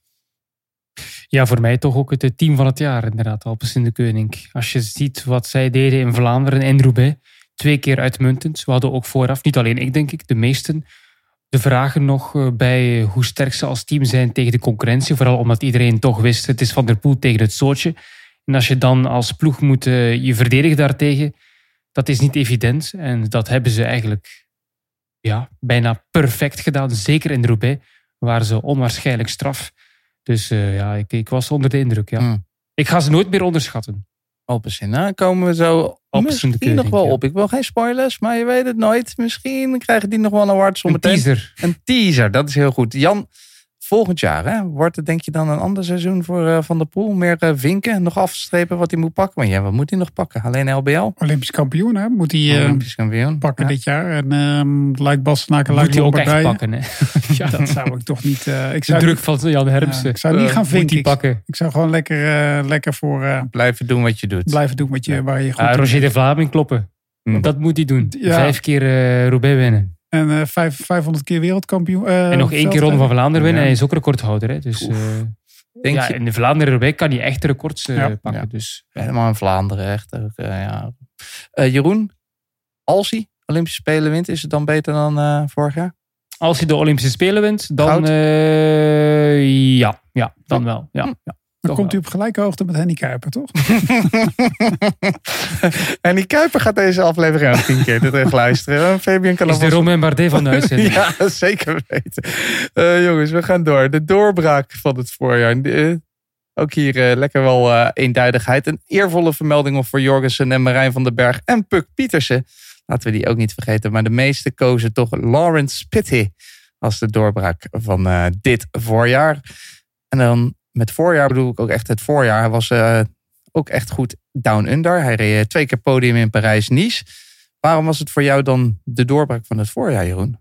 F: Ja, voor mij toch ook het team van het jaar inderdaad, Alpes in de Koning. Als je ziet wat zij deden in Vlaanderen en Roubaix, twee keer uitmuntend. We hadden ook vooraf, niet alleen ik denk ik, de meesten, de vragen nog bij hoe sterk ze als team zijn tegen de concurrentie. Vooral omdat iedereen toch wist, het is Van der Poel tegen het zootje. En als je dan als ploeg moet uh, je verdedigen daartegen, dat is niet evident. En dat hebben ze eigenlijk ja, bijna perfect gedaan. Zeker in Roubaix waren ze onwaarschijnlijk straf. Dus uh, ja, ik, ik was onder de indruk. Ja. Mm. Ik ga ze nooit meer onderschatten.
E: Alpes in, hè? Komen we zo misschien nog wel ja. op. Ik wil geen spoilers, maar je weet het nooit. Misschien krijgen die nog wel een award zometeen.
F: Een teaser.
E: Een teaser, dat is heel goed. Jan, volgend jaar, hè, wordt het denk je dan een ander seizoen voor uh, Van der Poel? Meer uh, vinken, nog afstrepen wat hij moet pakken? Maar ja, wat moet hij nog pakken? Alleen L B L?
G: Olympisch kampioen, hè? Moet hij uh,
E: Olympisch kampioen
G: pakken
E: ja.
G: dit jaar. En um, Luik Bastenaken, Luik
F: Moet hij ook echt pakken, hè?
G: Ja, dat zou ik toch niet... Uh, ik zou
F: de druk van Jan Hermsen.
G: Ja, ik zou niet uh, gaan vinken.
F: pakken.
G: Ik zou gewoon lekker, uh, lekker voor... Uh,
E: blijven doen wat je doet.
G: Blijven doen wat je, waar je goed
F: uh,
G: doet.
F: Roger de Vlaming kloppen. Mm. Dat moet hij doen. Ja. Vijf keer uh, Roubaix winnen.
G: En uh, vijf, vijfhonderd keer wereldkampioen. Uh,
F: en nog één keer Ronde van Vlaanderen winnen. Ja. Hij is ook recordhouder. Hè? Dus, uh, Denk ja, je? In de Vlaanderen Roubaix kan hij echt records uh, ja. pakken. Ja. Dus,
E: ja. Helemaal in Vlaanderen. Echt. Uh, ja. uh, Jeroen, als hij Olympische Spelen wint, is het dan beter dan uh, vorig jaar?
F: Als hij de Olympische Spelen wint, dan uh, ja, ja, dan wel. Ja, ja.
G: Dan komt u op gelijke hoogte met Hennie Kuiper, toch?
E: Hennie Kuiper gaat deze aflevering ook tien keer terug luisteren. Fabian kan
F: is de Romain Bardet van de uitzending.
E: Ja, zeker weten. Uh, jongens, we gaan door. De doorbraak van het voorjaar. Uh, ook hier uh, lekker wel uh, eenduidigheid. Een eervolle vermelding voor Jorgensen en Marijn van den Berg en Puk Pietersen. Laten we die ook niet vergeten. Maar de meesten kozen toch Lawrence Pitty als de doorbraak van uh, dit voorjaar. En dan met voorjaar bedoel ik ook echt het voorjaar. Hij was uh, ook echt goed down under. Hij reed twee keer podium in Parijs-Nice. Waarom was het voor jou dan de doorbraak van het voorjaar, Jeroen?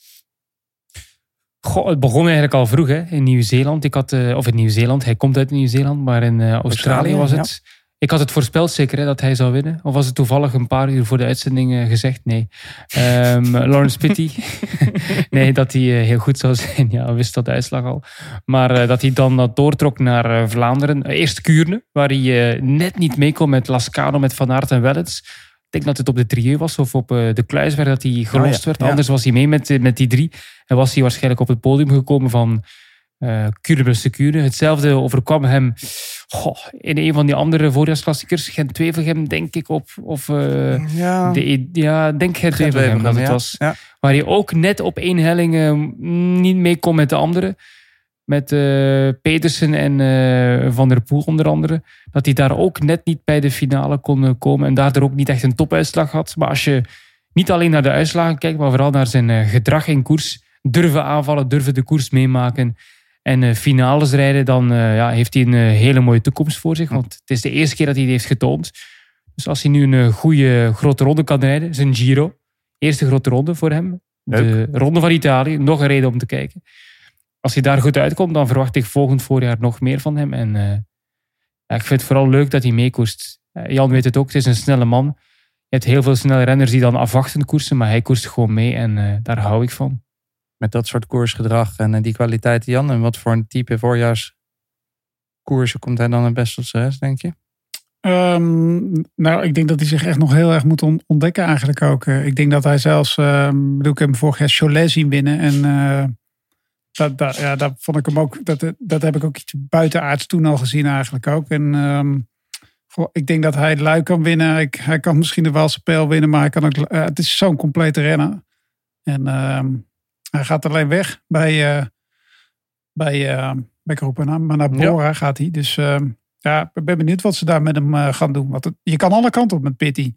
F: Goh, het begon eigenlijk al vroeg hè, in Nieuw-Zeeland. Ik had, uh, of in Nieuw-Zeeland, hij komt uit Nieuw-Zeeland, maar in uh, Australië, Australië was het. Ja. Ik had het voorspeld zeker hè, dat hij zou winnen. Of was het toevallig een paar uur voor de uitzending uh, gezegd? Nee. Um, Lawrence Pitty. nee, dat hij uh, heel goed zou zijn. Ja, we wisten dat de uitslag al. Maar uh, dat hij dan uh, doortrok naar uh, Vlaanderen. Uh, eerst Kuurne, waar hij uh, net niet mee kon met Lascano, met Van Aert en Wellens. Ik denk dat het op de trieu was of op uh, de Kluisberg dat hij gelost oh, ja. werd. Anders ja. was hij mee met, uh, met die drie. En was hij waarschijnlijk op het podium gekomen van uh, Kuurne plus Kuurne. Hetzelfde overkwam hem goh, in een van die andere voorjaarsklassiekers. Gent-Wevelgem, denk ik. Op, of, uh, ja. De, ja, denk Gent-Wevelgem dat het ja. was. Ja. Waar hij ook net op één helling uh, niet mee kon met de anderen. Met uh, Petersen en uh, Van der Poel onder andere. Dat hij daar ook net niet bij de finale kon uh, komen. En daardoor ook niet echt een topuitslag had. Maar als je niet alleen naar de uitslagen kijkt, maar vooral naar zijn uh, gedrag in koers. Durven aanvallen, durven de koers meemaken. En uh, finales rijden, dan uh, ja, heeft hij een uh, hele mooie toekomst voor zich. Want het is de eerste keer dat hij het heeft getoond. Dus als hij nu een uh, goede grote ronde kan rijden. Zijn Giro. Eerste grote ronde voor hem. Leuk. De ronde van Italië. Nog een reden om te kijken. Als hij daar goed uitkomt, dan verwacht ik volgend voorjaar nog meer van hem. En uh, ja, ik vind het vooral leuk dat hij meekoerst. Uh, Jan weet het ook, het is een snelle man. Je hebt heel veel snelle renners die dan afwachtend koersen, maar hij koerst gewoon mee en uh, daar hou ik van.
E: Met dat soort koersgedrag en uh, die kwaliteiten, Jan. En wat voor een type voorjaarskoersen komt hij dan het best tot zijn rest, denk je?
G: Um, nou, ik denk dat hij zich echt nog heel erg moet ontdekken eigenlijk ook. Uh, ik denk dat hij zelfs, uh, bedoel, ik heb hem vorig jaar Cholet zien winnen en... Uh, Dat, dat, ja, dat vond ik hem ook. Dat, dat heb ik ook iets buitenaards toen al gezien eigenlijk ook. En um, goh, ik denk dat hij het Luik kan winnen. Ik, hij kan misschien de Waalse Pijl winnen, maar hij kan ook. Uh, het is zo'n complete renner. En um, hij gaat alleen weg bij uh, bij uh, bij Groepen, maar naar Bora ja. gaat hij. Dus uh, Ja, ik ben benieuwd wat ze daar met hem uh, gaan doen. Want het, je kan alle kanten op met Pitty.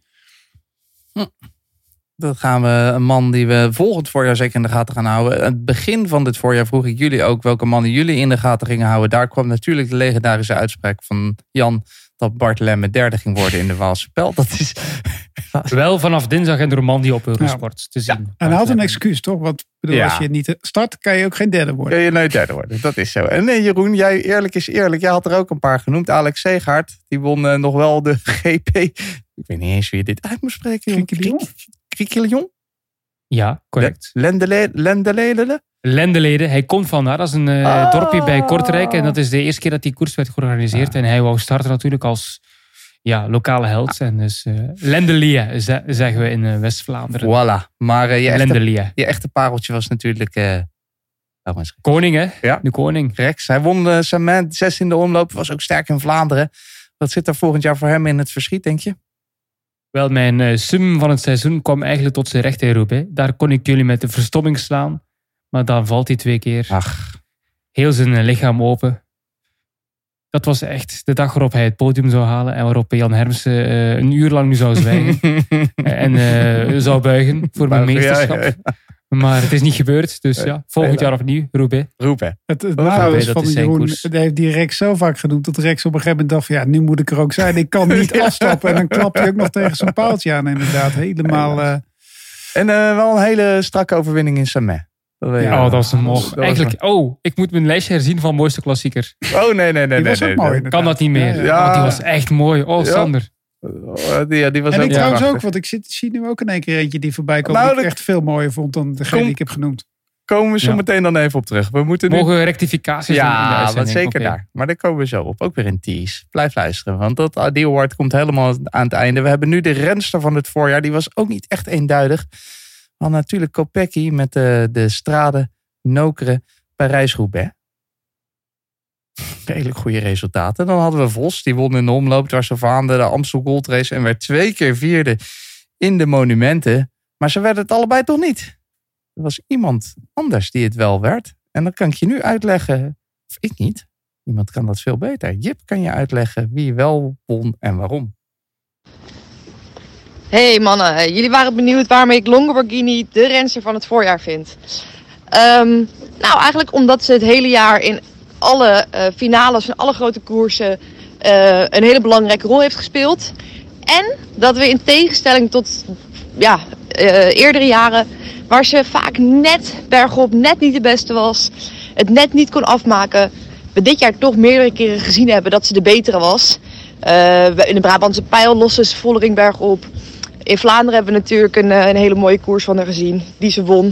E: Hm. Dat gaan we, een man die we volgend voorjaar zeker in de gaten gaan houden. Aan het begin van dit voorjaar vroeg ik jullie ook welke mannen jullie in de gaten gingen houden. Daar kwam natuurlijk de legendarische uitspraak van Jan dat Bart Lemme derde ging worden in de Waalse Pijl. Dat is
F: wel vanaf dinsdag in de Romandie op Eurosport ja. te zien. Ja.
G: En hij had een excuus, toch? Want bedoel, ja. als je niet start, kan je ook geen derde worden.
E: Kun je nooit derde worden, dat is zo. En nee, Jeroen, jij eerlijk is eerlijk. Jij had er ook een paar genoemd. Alex Seegaard, die won uh, nog wel de G P. Ik weet niet eens wie je dit uit moet spreken. Kriekelion?
F: Ja, correct.
E: Lendeleden?
F: Lendeleden. Hij komt van daar. Dat is een uh, ah. dorpje bij Kortrijk. En dat is de eerste keer dat die koers werd georganiseerd. Ah. En hij wou starten natuurlijk als ja, lokale held. Ah. En dus uh, Lendelia ze- zeggen we in uh, West-Vlaanderen.
E: Voilà. Maar uh, je, echte, je echte pareltje was natuurlijk... Uh, oh,
F: koning, hè?
E: Ja.
F: De koning.
E: Rex. Hij won uh, zijn zestiende omloop. Was ook sterk in Vlaanderen. Wat zit er volgend jaar voor hem in het verschiet, denk je?
F: Wel, mijn uh, sum van het seizoen kwam eigenlijk tot zijn recht in Roubaix. Daar kon ik jullie met de verstomming slaan. Maar dan valt hij twee keer.
E: Ach.
F: Heel zijn uh, lichaam open. Dat was echt de dag waarop hij het podium zou halen. En waarop Jan Hermsen uh, een uur lang nu zou zwijgen. en uh, zou buigen voor mijn meesterschap. Ja, ja, ja. Maar het is niet gebeurd. Dus ja, volgend jaar opnieuw. Roubaix.
E: Roubaix.
G: Het, het nadeel is van Jeroen, dat heeft die Rex zo vaak genoemd. Dat Rex op een gegeven moment dacht van ja, nu moet ik er ook zijn. Ik kan niet afstappen. En dan klapt hij ook nog tegen zijn paaltje aan inderdaad. Helemaal... Uh...
E: En uh, wel een hele strakke overwinning in Samet.
F: Dat weet ja, oh, dat was een mocht. Eigenlijk, oh, ik moet mijn lijstje herzien van mooiste klassieker.
E: Oh, nee, nee, nee.
G: Die was
E: nee,
G: ook
E: nee,
G: mooi.
E: nee.
F: Kan dat niet meer?
E: Ja.
F: Oh, die was echt mooi. Oh, Sander.
E: Ja, die, die was
G: en
E: ook
G: ik trouwens ook, want ik zie, zie nu ook in één keer eentje die voorbij komt. Nou, die ik echt veel mooier vond dan degene Kom, die ik heb genoemd.
E: Komen we zo ja. meteen dan even op terug. We moeten nu...
F: Mogen rectificaties
E: ja,
F: doen in de uitzending?
E: Ja, zeker okay. daar. Maar daar komen we zo op. Ook weer in tease. Blijf luisteren, want dat, die award komt helemaal aan het einde. We hebben nu de renster van het voorjaar. Die was ook niet echt eenduidig. We hadden natuurlijk Kopecky met de, de Strade, Nokere, Parijs-Roubaix. Redelijk goede resultaten. Dan hadden we Vos, die won in de omloop dwars over aan de Amstel Gold Race en werd twee keer vierde in de monumenten. Maar ze werden het allebei toch niet. Er was iemand anders die het wel werd. En dat kan ik je nu uitleggen. Of ik niet. Iemand kan dat veel beter. Jip kan je uitleggen wie wel won en waarom.
K: Hey mannen, jullie waren benieuwd waarom ik Longo Borghini de renster van het voorjaar vind. Um, nou, eigenlijk omdat ze het hele jaar in alle uh, finales van alle grote koersen uh, een hele belangrijke rol heeft gespeeld. En dat we in tegenstelling tot ja, uh, eerdere jaren, waar ze vaak net bergop net niet de beste was, het net niet kon afmaken, we dit jaar toch meerdere keren gezien hebben dat ze de betere was. Uh, in de Brabantse Pijl lossen ze Volleringberg op. In Vlaanderen hebben we natuurlijk een, een hele mooie koers van haar gezien, die ze won.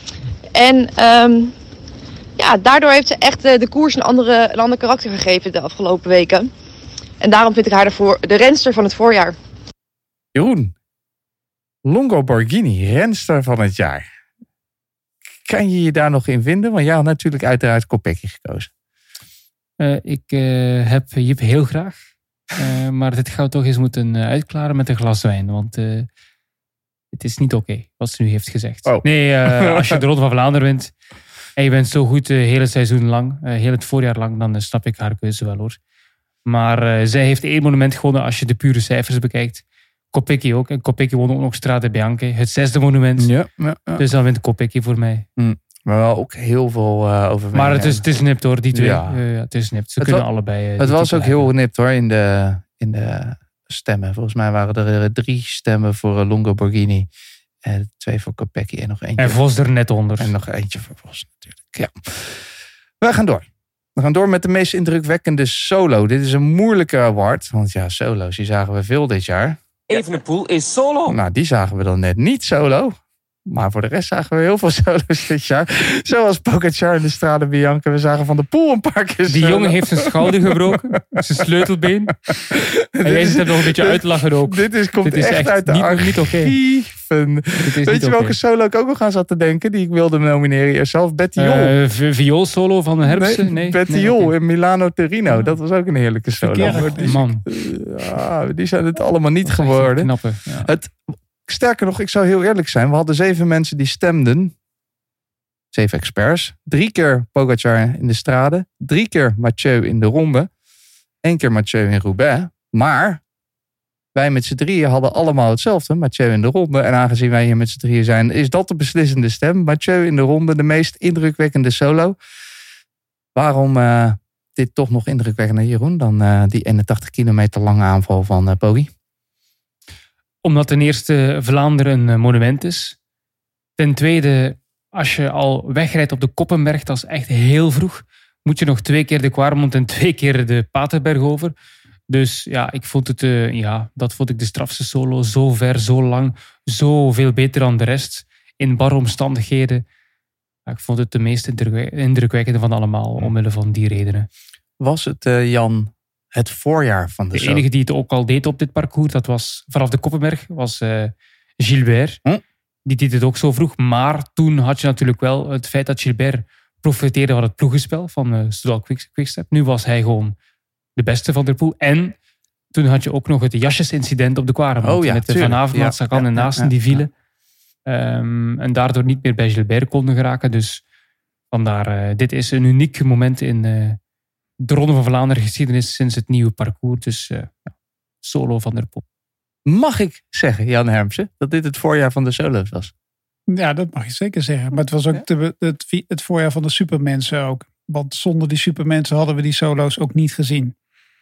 K: En um, ja, daardoor heeft ze echt de koers een, andere, een ander karakter gegeven de afgelopen weken. En daarom vind ik haar de, voor, de renster van het voorjaar.
E: Jeroen, Longo Borghini, renster van het jaar. Kan je je daar nog in vinden? Want jij had natuurlijk uiteraard Kopecky gekozen.
F: Uh, ik uh, heb Jip heel graag. Uh, maar dit gaan we toch eens moeten uitklaren met een glas wijn. Want uh, het is niet oké okay, wat ze nu heeft gezegd. Oh. Nee, uh, als je de Ronde van Vlaanderen wint en je bent zo goed het uh, hele seizoen lang, uh, heel het voorjaar lang, dan uh, snap ik haar keuze wel hoor. Maar uh, zij heeft één monument gewonnen als je de pure cijfers bekijkt. Kopecky ook. En Kopecky won ook nog Strade Bianche, het zesde monument.
E: Ja, ja, ja.
F: Dus dan wint Kopecky voor mij.
E: Mm. Maar wel ook heel veel uh, over.
F: Maar het is, het is nipt hoor, die twee. Ja. Uh, het is nipt. Ze het kunnen wa- allebei. Uh,
E: het was ook hebben. heel nipt hoor in de, in de stemmen. Volgens mij waren er drie stemmen voor uh, Longo Borghini. Uh, twee voor Kopecky en nog eentje.
F: En Vos er net onder.
E: En nog eentje voor Vos natuurlijk. Ja. We gaan door. We gaan door met de meest indrukwekkende solo. Dit is een moeilijke award. Want ja, solo's die zagen we veel dit jaar.
L: Evenepoel is solo.
E: Nou, die zagen we dan net niet solo. Maar voor de rest zagen we heel veel solo's dit jaar. Zoals Pogacar en de Strade Bianche. We zagen Van der Poel een paar keer
F: Die jongen heeft zijn schouder gebroken. Zijn sleutelbeen. En jij zit er nog een beetje uit te lachen ook.
E: Dit is, komt dit is echt, echt uit de
F: niet, niet oké. Okay.
E: Weet je welke okay. solo ik ook nog aan zat te denken? Die ik wilde nomineren eerzelf. Bettiol.
F: Uh, viool solo van de Hermsen? Nee, nee
E: Bettiol nee, okay. in Milano Torino.
F: Ja.
E: Dat was ook een heerlijke solo.
F: Die, man.
E: Ja, die zijn het allemaal niet geworden.
F: Knappe, ja.
E: Het... Sterker nog, ik zou heel eerlijk zijn. We hadden zeven mensen die stemden. Zeven experts. Drie keer Pogacar in de Strade. Drie keer Mathieu in de Ronde. één keer Mathieu in Roubaix. Maar wij met z'n drieën hadden allemaal hetzelfde. Mathieu in de ronde. En aangezien wij hier met z'n drieën zijn, is dat de beslissende stem. Mathieu in de ronde, de meest indrukwekkende solo. Waarom uh, dit toch nog indrukwekkender, Jeroen, dan uh, die eenentachtig kilometer lange aanval van uh, Poggi?
F: Omdat ten eerste Vlaanderen een monument is. Ten tweede, als je al wegrijdt op de Koppenberg, dat is echt heel vroeg. Moet je nog twee keer de Kwaremond en twee keer de Paterberg over. Dus ja, ik vond het, uh, ja, dat vond ik de strafste solo. Zo ver, zo lang, zo veel beter dan de rest. In barre omstandigheden. Ja, ik vond het de meest indrukwekkende van allemaal, omwille van die redenen.
E: Was het, uh, Jan, het voorjaar van de
F: De enige die het ook al deed op dit parcours, dat was vanaf de Koppenberg, was uh, Gilbert. Hm? Die deed het ook zo vroeg. Maar toen had je natuurlijk wel het feit dat Gilbert profiteerde van het ploegenspel van uh, Soudal Quickstep. Nu was hij gewoon de beste van der Poel. En toen had je ook nog het jasjesincident op de Kwaremond.
E: Oh ja,
F: met de
E: tuurlijk.
F: Van Avermaet,
E: Ja,
F: Sagan
E: ja,
F: en Naasten
E: ja,
F: die
E: ja.
F: vielen. Um, en daardoor niet meer bij Gilbert konden geraken. Dus vandaar, uh, dit is een uniek moment in uh, de Ronde van Vlaanderen geschiedenis sinds het nieuwe parcours. Dus uh, ja, solo van der Poel.
E: Mag ik zeggen, Jan Hermsen, dat dit het voorjaar van de solo's was?
G: Ja, dat mag je zeker zeggen. Maar het was ook de, het, het voorjaar van de supermensen ook. Want zonder die supermensen hadden we die solo's ook niet gezien.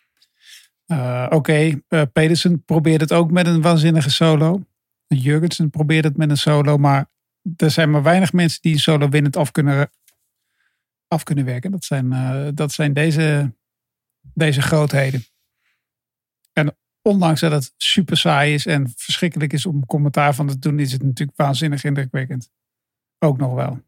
G: Uh, Oké, okay, uh, Pedersen probeerde het ook met een waanzinnige solo. Jurgensen probeerde het met een solo. Maar er zijn maar weinig mensen die een solo winnend af kunnen, af kunnen werken. Dat zijn, uh, dat zijn deze, deze grootheden. En ondanks dat het super saai is en verschrikkelijk is om commentaar van te doen, is het natuurlijk waanzinnig indrukwekkend. Ook nog wel.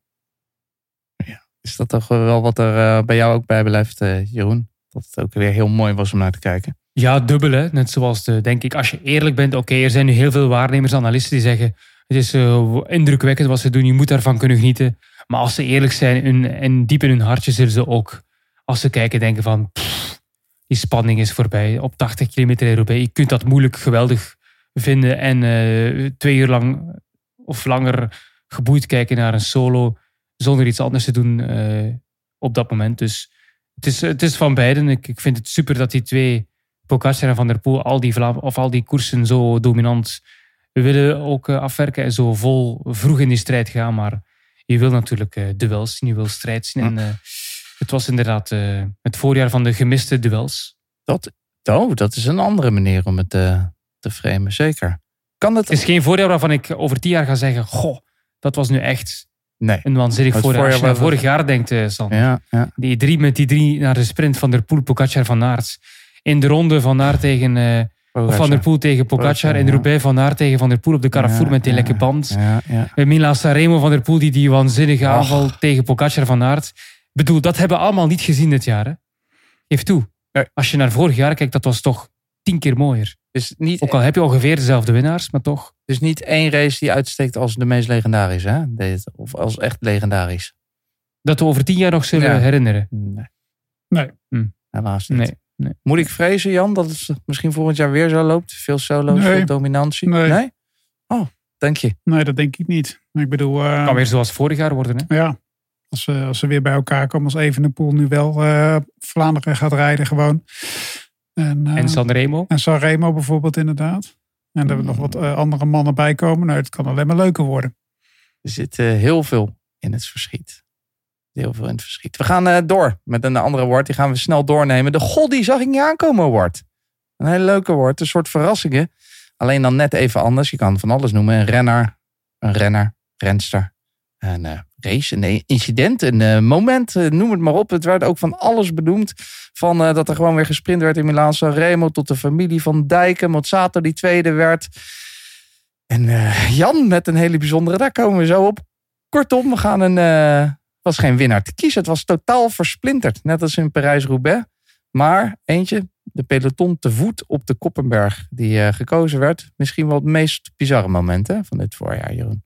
E: Ja, is dat toch wel wat er uh, bij jou ook bijblijft, uh, Jeroen? Dat het ook weer heel mooi was om naar te kijken.
F: Ja, dubbel hè. Net zoals, de, denk ik, als je eerlijk bent. Oké, okay, er zijn nu heel veel waarnemers, analisten die zeggen het is uh, indrukwekkend wat ze doen. Je moet daarvan kunnen genieten. Maar als ze eerlijk zijn en, en diep in hun hartje zullen ze ook, als ze kijken, denken van pff, die spanning is voorbij. Op tachtig kilometer in Roubaix. Je kunt dat moeilijk geweldig vinden en uh, twee uur lang of langer geboeid kijken naar een solo zonder iets anders te doen uh, op dat moment. Dus het is, het is van beiden. Ik, ik vind het super dat die twee, Pogačar en Van der Poel, al die, Vla- of al die koersen zo dominant willen ook uh, afwerken en zo vol vroeg in die strijd gaan. Maar je wil natuurlijk uh, duels zien, je wil strijd zien. En uh, het was inderdaad uh, het voorjaar van de gemiste duels.
E: Dat, oh, dat is een andere manier om het uh, te framen, zeker. Kan het...
F: het is geen voorjaar waarvan ik over tien jaar ga zeggen, goh, dat was nu echt
E: nee.
F: een waanzinnig voorjaar.
E: voorjaar.
F: Als je naar vorig jaar denkt, uh, Sander.
E: Ja, ja.
F: Die drie met die drie naar de sprint van der Poel, Pogačar, Van Aert. In de ronde Van Aert tegen uh, Van der Poel tegen Pogačar. In de Roubaix Van Aert tegen Van der Poel op de Carrefour ja, met die ja, lekke band.
E: Ja, ja.
F: Milan Sanremo, Van der Poel die die waanzinnige
E: Och.
F: aanval tegen Pogačar, Van Aert. Ik bedoel, dat hebben we allemaal niet gezien dit jaar. Hè? Geef toe.
E: Nee.
F: Als je naar vorig jaar kijkt, dat was toch tien keer mooier.
E: Dus niet,
F: ook al heb je ongeveer dezelfde winnaars, maar toch.
E: Dus niet één race die uitsteekt als de meest legendarische, hè? Of als echt legendarisch.
F: Dat we over tien jaar nog zullen
E: ja.
F: herinneren.
E: Nee.
G: Nee.
F: Hm.
E: Helaas niet.
F: Nee. Nee.
E: Moet ik vrezen, Jan, dat het misschien volgend jaar weer zo loopt? Veel solo's,
G: nee.
E: veel dominantie?
G: Nee.
E: nee? Oh, denk je?
G: Nee, dat denk ik niet. Ik bedoel... Uh,
F: kan weer zoals vorig jaar worden, hè?
G: Ja. Als ze, als ze weer bij elkaar komen, als Evenepoel nu wel uh, Vlaanderen gaat rijden gewoon. En, uh,
F: en Sanremo.
G: En Sanremo bijvoorbeeld inderdaad. En er mm. nog wat uh, andere mannen bij komen. Nou, het kan alleen maar leuker worden.
E: Er zit uh, heel veel in het verschiet. Heel veel in het verschiet. We gaan uh, door met een andere award. Die gaan we snel doornemen. De God, die zag ik niet aankomen award. Een hele leuke award. Een soort verrassingen. Alleen dan net even anders. Je kan van alles noemen. Een renner. Een renner. Renster. Een uh, race. Een incident. Een uh, moment. Uh, noem het maar op. Het werd ook van alles benoemd. Van uh, dat er gewoon weer gesprint werd in Milaan Sanremo. Tot de familie van Dijken. Mozzato die tweede werd. En uh, Jan met een hele bijzondere. Daar komen we zo op. Kortom, we gaan een... Uh, Het was geen winnaar te kiezen. Het was totaal versplinterd. Net als in Parijs-Roubaix. Maar eentje, de peloton te voet op de Koppenberg. Die uh, gekozen werd. Misschien wel het meest bizarre moment hè, van dit voorjaar, Jeroen.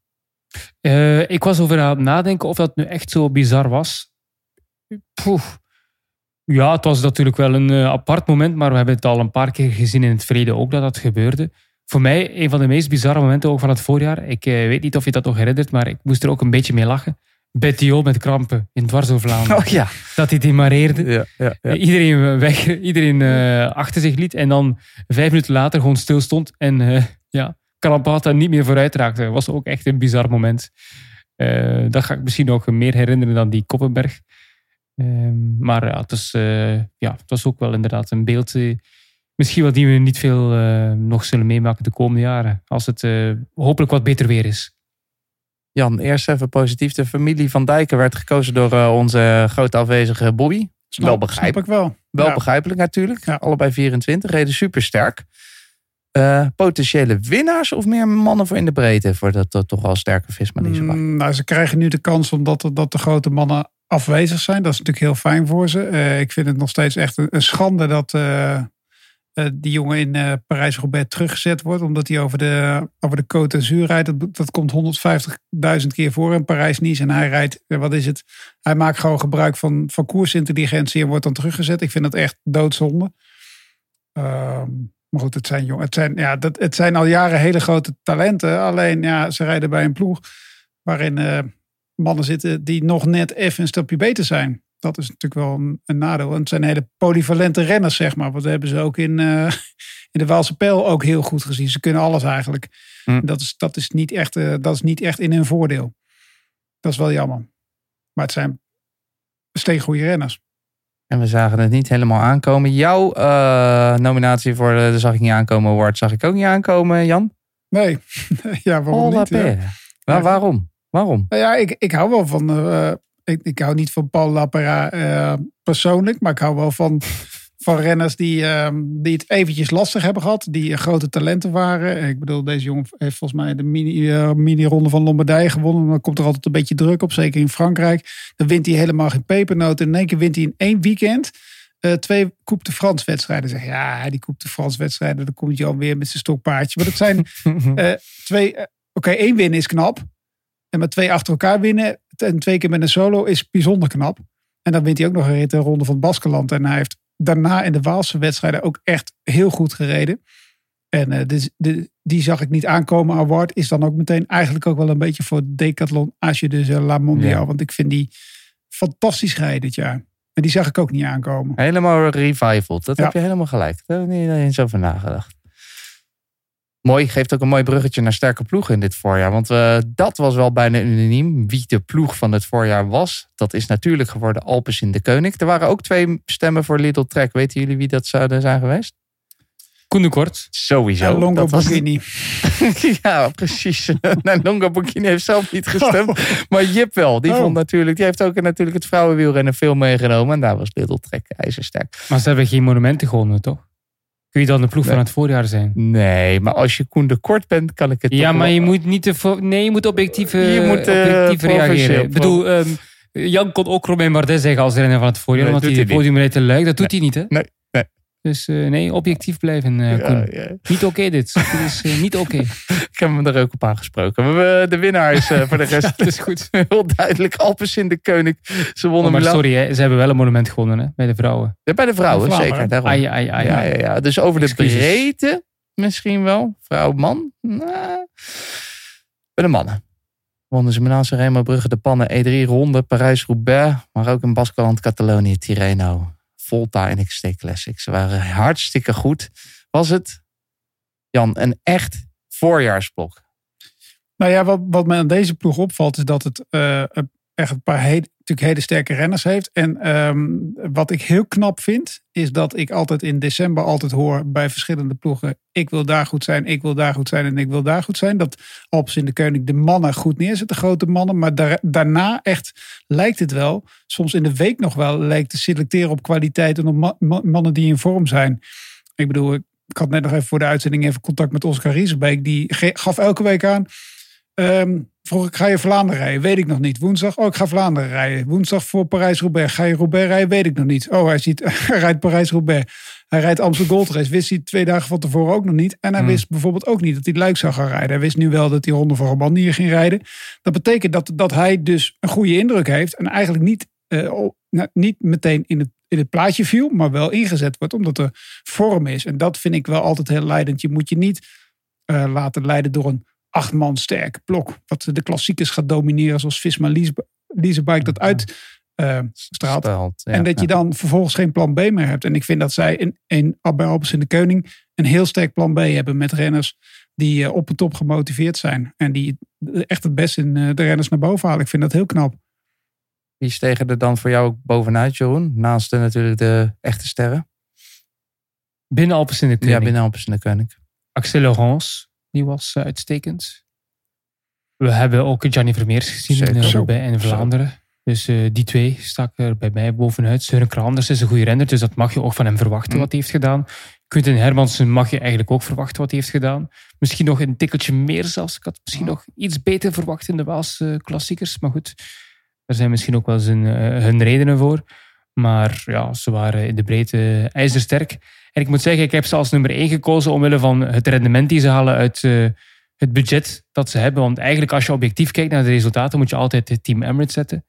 F: Uh, ik was over aan het nadenken of dat nu echt zo bizar was. Poeh. Ja, het was natuurlijk wel een uh, apart moment. Maar we hebben het al een paar keer gezien in het verleden ook dat dat gebeurde. Voor mij een van de meest bizarre momenten ook van het voorjaar. Ik uh, weet niet of je dat nog herinnert. Maar ik moest er ook een beetje mee lachen. Bettiol met krampen in Dwarsoverlaan.
E: Oh ja.
F: Dat hij demareerde.
E: Ja, ja, ja.
F: Iedereen weg, iedereen uh, achter zich liet. En dan vijf minuten later gewoon stil stond. En uh, ja, Karapata niet meer vooruit raakte. Dat was ook echt een bizar moment. Uh, dat ga ik misschien nog meer herinneren dan die Koppenberg. Uh, maar ja het, was, uh, ja, het was ook wel inderdaad een beeld. Uh, misschien wel die we niet veel uh, nog zullen meemaken de komende jaren. Als het uh, hopelijk wat beter weer is.
E: Jan, eerst even positief. De familie Van Dijken werd gekozen door uh, onze grote afwezige Bobby.
G: Snap,
E: wel begrijpelijk.
G: Snap ik wel.
E: Wel
G: ja.
E: begrijpelijk natuurlijk. Ja. Allebei vierentwintig, reden supersterk. Uh, potentiële winnaars of meer mannen voor in de breedte voor dat, dat toch wel sterke Visma?
G: Mm, nou, ze krijgen nu de kans omdat dat de grote mannen afwezig zijn. Dat is natuurlijk heel fijn voor ze. Uh, ik vind het nog steeds echt een, een schande dat uh, uh, die jongen in uh, Parijs-Roubaix teruggezet wordt. Omdat hij over de, over de Côte d'Azur rijdt. Dat, dat komt honderdvijftigduizend keer voor in Parijs-Nice. En hij rijdt, wat is het? Hij maakt gewoon gebruik van, van koersintelligentie en wordt dan teruggezet. Ik vind dat echt doodzonde. Uh, maar goed, het zijn, jong, het, zijn, ja, dat, het zijn al jaren hele grote talenten. Alleen ja, ze rijden bij een ploeg waarin uh, mannen zitten die nog net even een stapje beter zijn. Dat is natuurlijk wel een, een nadeel. En het zijn hele polyvalente renners, zeg maar. Want dat hebben ze ook in, uh, in de Waalse Pijl ook heel goed gezien. Ze kunnen alles eigenlijk. Hm. Dat, is, dat, is niet echt, uh, dat is niet echt in hun voordeel. Dat is wel jammer. Maar het zijn steengoede renners.
E: En we zagen het niet helemaal aankomen. Jouw uh, nominatie voor de, de Zag ik niet aankomen award zag ik ook niet aankomen, Jan?
G: Nee. Ja, waarom
E: Paul
G: niet? Ja.
E: Maar waarom? Waarom?
G: Nou ja, ik, ik hou wel van... Uh, ik, ik hou niet van Paul Lapera uh, persoonlijk. Maar ik hou wel van, van renners die, uh, die het eventjes lastig hebben gehad. Die uh, grote talenten waren. Ik bedoel, deze jongen heeft volgens mij de mini, uh, mini-ronde van Lombardije gewonnen. Dan komt er altijd een beetje druk op. Zeker in Frankrijk. Dan wint hij helemaal geen pepernoten. En in één keer wint hij in één weekend... Uh, twee Coupe de France wedstrijden. Zeg ja, die Coupe de France wedstrijden, dan komt hij alweer met zijn stokpaardje. Maar dat zijn uh, twee. Uh, Oké, okay, één winnen is knap. En maar twee achter elkaar winnen en twee keer met een solo is bijzonder knap. En dan wint hij ook nog een rit de ronde van het Baskeland. En hij heeft daarna in de Waalse wedstrijden ook echt heel goed gereden. En uh, dus, de, die zag ik niet aankomen. Award is dan ook meteen eigenlijk ook wel een beetje voor Decathlon als je dus uh, La Mondiale. Ja. Want ik vind die fantastisch rijden dit jaar. En die zag ik ook niet aankomen.
E: Helemaal revivaled. Dat ja. heb je helemaal gelijk. Daar heb ik niet eens over nagedacht. Mooi, geeft ook een mooi bruggetje naar sterke ploegen in dit voorjaar. Want uh, dat was wel bijna unaniem. Wie de ploeg van het voorjaar was. Dat is natuurlijk geworden Alpes in de Koning. Er waren ook twee stemmen voor Lidl Trek. Weten jullie wie dat zouden zijn geweest?
F: Koen de Kort.
E: Sowieso.
G: En Longo Borghini.
E: Ja, precies. Nee, Longo Borghini heeft zelf niet gestemd. Oh. Maar Jip wel. Die, oh. vond natuurlijk, die heeft ook natuurlijk het vrouwenwielrennen veel meegenomen. En daar was Lidl Trek ijzersterk.
F: Maar ze hebben geen monumenten gewonnen, toch? Kun je dan de ploeg nee. van het voorjaar zijn?
E: Nee, maar als je Koen de Kort bent, kan ik het
F: ja,
E: toch
F: maar
E: wel...
F: je moet niet te... Nee, je moet objectief, uh,
E: je moet, uh,
F: objectief reageren. Ik bedoel, um, Jan kon ook Romain Bardet zeggen als renner van het voorjaar. Nee, want hij het podium reed te Luik. Dat doet nee. hij niet, hè?
E: Nee. nee.
F: Dus uh, nee, objectief blijven, uh, Koen. Ja, ja. Niet oké okay, dit. Dit is uh, niet oké. Okay.
E: Ik heb hem er ook op aangesproken. Maar de winnaar is uh, voor de rest
F: dat is goed.
E: Heel duidelijk. Alpes in de Koning. Ze wonnen
F: oh, maar sorry, hè, ze hebben wel een monument gewonnen hè, bij de vrouwen.
E: Ja, bij de vrouwen, zeker. Daarom.
F: Ai, ai, ai,
E: ja, ja, ja. Dus over Excuses. de breedte misschien wel. Vrouw, man. Nah. Bij de mannen. Wonnen ze Milaan Sanremo, Brugge, de Pannen, E drie ronde, Parijs-Roubaix. Maar ook in Baskeland, Catalonië, Tirreno. Volta en X T Classics. Ze waren hartstikke goed. Was het, Jan, een echt voorjaarsblok?
G: Nou ja, wat, wat mij aan deze ploeg opvalt is dat het uh, echt een paar hele, natuurlijk hele sterke renners heeft. En um, wat ik heel knap vind, is dat ik altijd in december altijd hoor bij verschillende ploegen. Ik wil daar goed zijn, ik wil daar goed zijn en ik wil daar goed zijn. Dat Alpes in de Koning de mannen goed neerzet, de grote mannen. Maar daar, daarna echt lijkt het wel, soms in de week nog wel, lijkt te selecteren op kwaliteit en op ma- ma- mannen die in vorm zijn. Ik bedoel, ik had net nog even voor de uitzending even contact met Oscar Riesebeek. Die gaf elke week aan. Um, vroeg ik, ga je Vlaanderen rijden? Weet ik nog niet. Woensdag, oh, ik ga Vlaanderen rijden. Woensdag voor Parijs-Roubaix. Ga je Roubaix rijden? Weet ik nog niet. Oh, hij, ziet, hij rijdt Parijs-Roubaix. Hij rijdt Amstel Gold Race. Wist hij twee dagen van tevoren ook nog niet. En hij hmm. wist bijvoorbeeld ook niet dat hij Luik zou gaan rijden. Hij wist nu wel dat hij Ronde van Romandie ging rijden. Dat betekent dat, dat hij dus een goede indruk heeft. En eigenlijk niet, uh, nou, niet meteen in het, in het plaatje viel. Maar wel ingezet wordt omdat er vorm is. En dat vind ik wel altijd heel leidend. Je moet je niet uh, laten leiden door een acht man sterke blok. Wat de klassiekers gaat domineren zoals Visma die zijn bike dat uit uh, straalt.
E: Stelt, ja,
G: en dat je
E: ja.
G: dan vervolgens geen plan B meer hebt. En ik vind dat zij in, in, bij Alpes in de Koning een heel sterk plan B hebben met renners die uh, op en top gemotiveerd zijn. En die echt het best in uh, de renners naar boven halen. Ik vind dat heel knap.
E: Wie stegen er dan voor jou ook bovenuit, Jeroen? Naast de, natuurlijk de echte sterren.
F: Binnen Alpes in de Koning.
E: Ja, binnen Alpes in de Koning.
F: Axel Laurence, die was uh, uitstekend. We hebben ook Gianni Vermeers gezien in uh, Roubaix en Vlaanderen. Dus uh, die twee staken er bij mij bovenuit. Søren Kragh is een goede renner, dus dat mag je ook van hem verwachten mm. wat hij heeft gedaan. Quinten Hermansen mag je eigenlijk ook verwachten wat hij heeft gedaan. Misschien nog een tikkeltje meer zelfs. Ik had misschien mm. nog iets beter verwacht in de Waalse klassiekers. Maar goed, daar zijn misschien ook wel zijn, uh, hun redenen voor. Maar ja, ze waren in de breedte ijzersterk. En ik moet zeggen, ik heb ze als nummer één gekozen omwille van het rendement die ze halen uit uh, het budget dat ze hebben. Want eigenlijk als je objectief kijkt naar de resultaten, moet je altijd het Team Emirates zetten.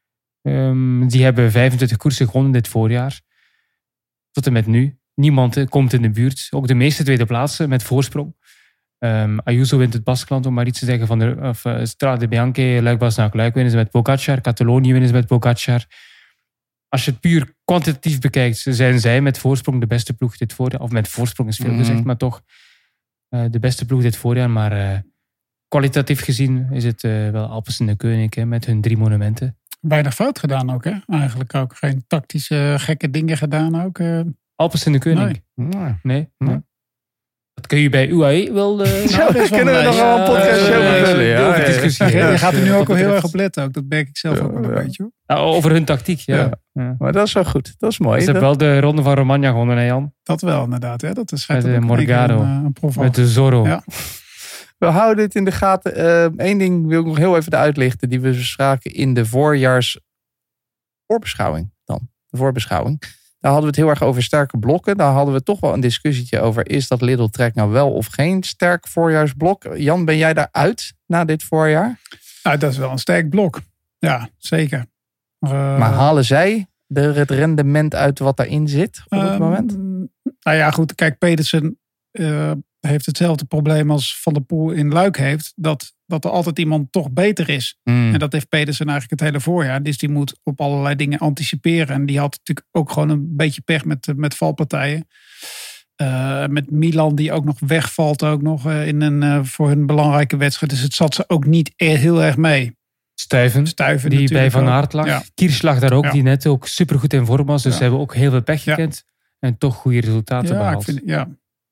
F: Um, die hebben vijfentwintig koersen gewonnen dit voorjaar. Tot en met nu. Niemand komt in de buurt. Ook de meeste tweede plaatsen met voorsprong. Um, Ayuso wint het Baskeland, om maar iets te zeggen. Van de, of, uh, Strade Bianche, Luik-Bastenaken-Luik winnen ze met Pogacar. Catalonië winnen ze met Pogacar. Als je het puur kwantitatief bekijkt, zijn zij met voorsprong de beste ploeg dit voorjaar. Of met voorsprong is veel mm-hmm. gezegd, maar toch uh, de beste ploeg dit voorjaar. Maar uh, kwalitatief gezien is het uh, wel Alpes in de Koning hè, met hun drie monumenten.
G: Weinig fout gedaan ook, hè? Eigenlijk ook geen tactische gekke dingen gedaan ook. Uh...
F: Alpes in de Koning?
G: Nee.
F: Nee. nee. nee. Dat kun je bij U A E wel... Uh,
G: nou, Zo, dat kunnen we nog wel een podcast
F: uh,
G: over
F: vullen. Ja, ja, ja, ja.
G: Je gaat er nu ook al heel erg op letten. Ook. Dat merk ik zelf ja, ook wel een ja. beetje. Hoor.
F: Nou, over hun tactiek, ja. ja.
E: ja. Maar dat is wel goed. Dat is mooi.
F: Ze hebben wel de ronde van Romagna gewonnen, hè Jan?
G: Dat wel, inderdaad. Hè? Dat is
F: met de Morgado.
G: Een, een prof
F: met de Zorro. Ja.
E: We houden dit in de gaten. Eén uh, ding wil ik nog heel even uitlichten. Die we bespraken in de voorjaars voorbeschouwing dan. De voorbeschouwing. Daar hadden we het heel erg over sterke blokken. Daar hadden we toch wel een discussietje over. Is dat Lidl Trek nou wel of geen sterk voorjaarsblok? Jan, ben jij daaruit na dit voorjaar?
G: Nou, dat is wel een sterk blok. Ja, zeker.
E: Uh, maar halen zij de, het rendement uit wat daarin zit op het uh, moment?
G: Nou ja, goed. Kijk, Pedersen uh, heeft hetzelfde probleem als Van der Poel in Luik heeft. Dat, dat er altijd iemand toch beter is. Mm. En dat heeft Pedersen eigenlijk het hele voorjaar. Dus die moet op allerlei dingen anticiperen. En die had natuurlijk ook gewoon een beetje pech met, met valpartijen. Uh, met Milan die ook nog wegvalt ook nog uh, in een, uh, voor hun belangrijke wedstrijd. Dus het zat ze ook niet heel erg mee.
F: Stuyven,
G: Stuyven
F: die bij Van Aert lag. Ja. Kiers lag daar ook, ja. die net ook supergoed in vorm was. Dus ja. ze hebben ook heel veel pech gekend. Ja. En toch goede resultaten
G: ja,
F: behaald.
G: Ik vind, ja,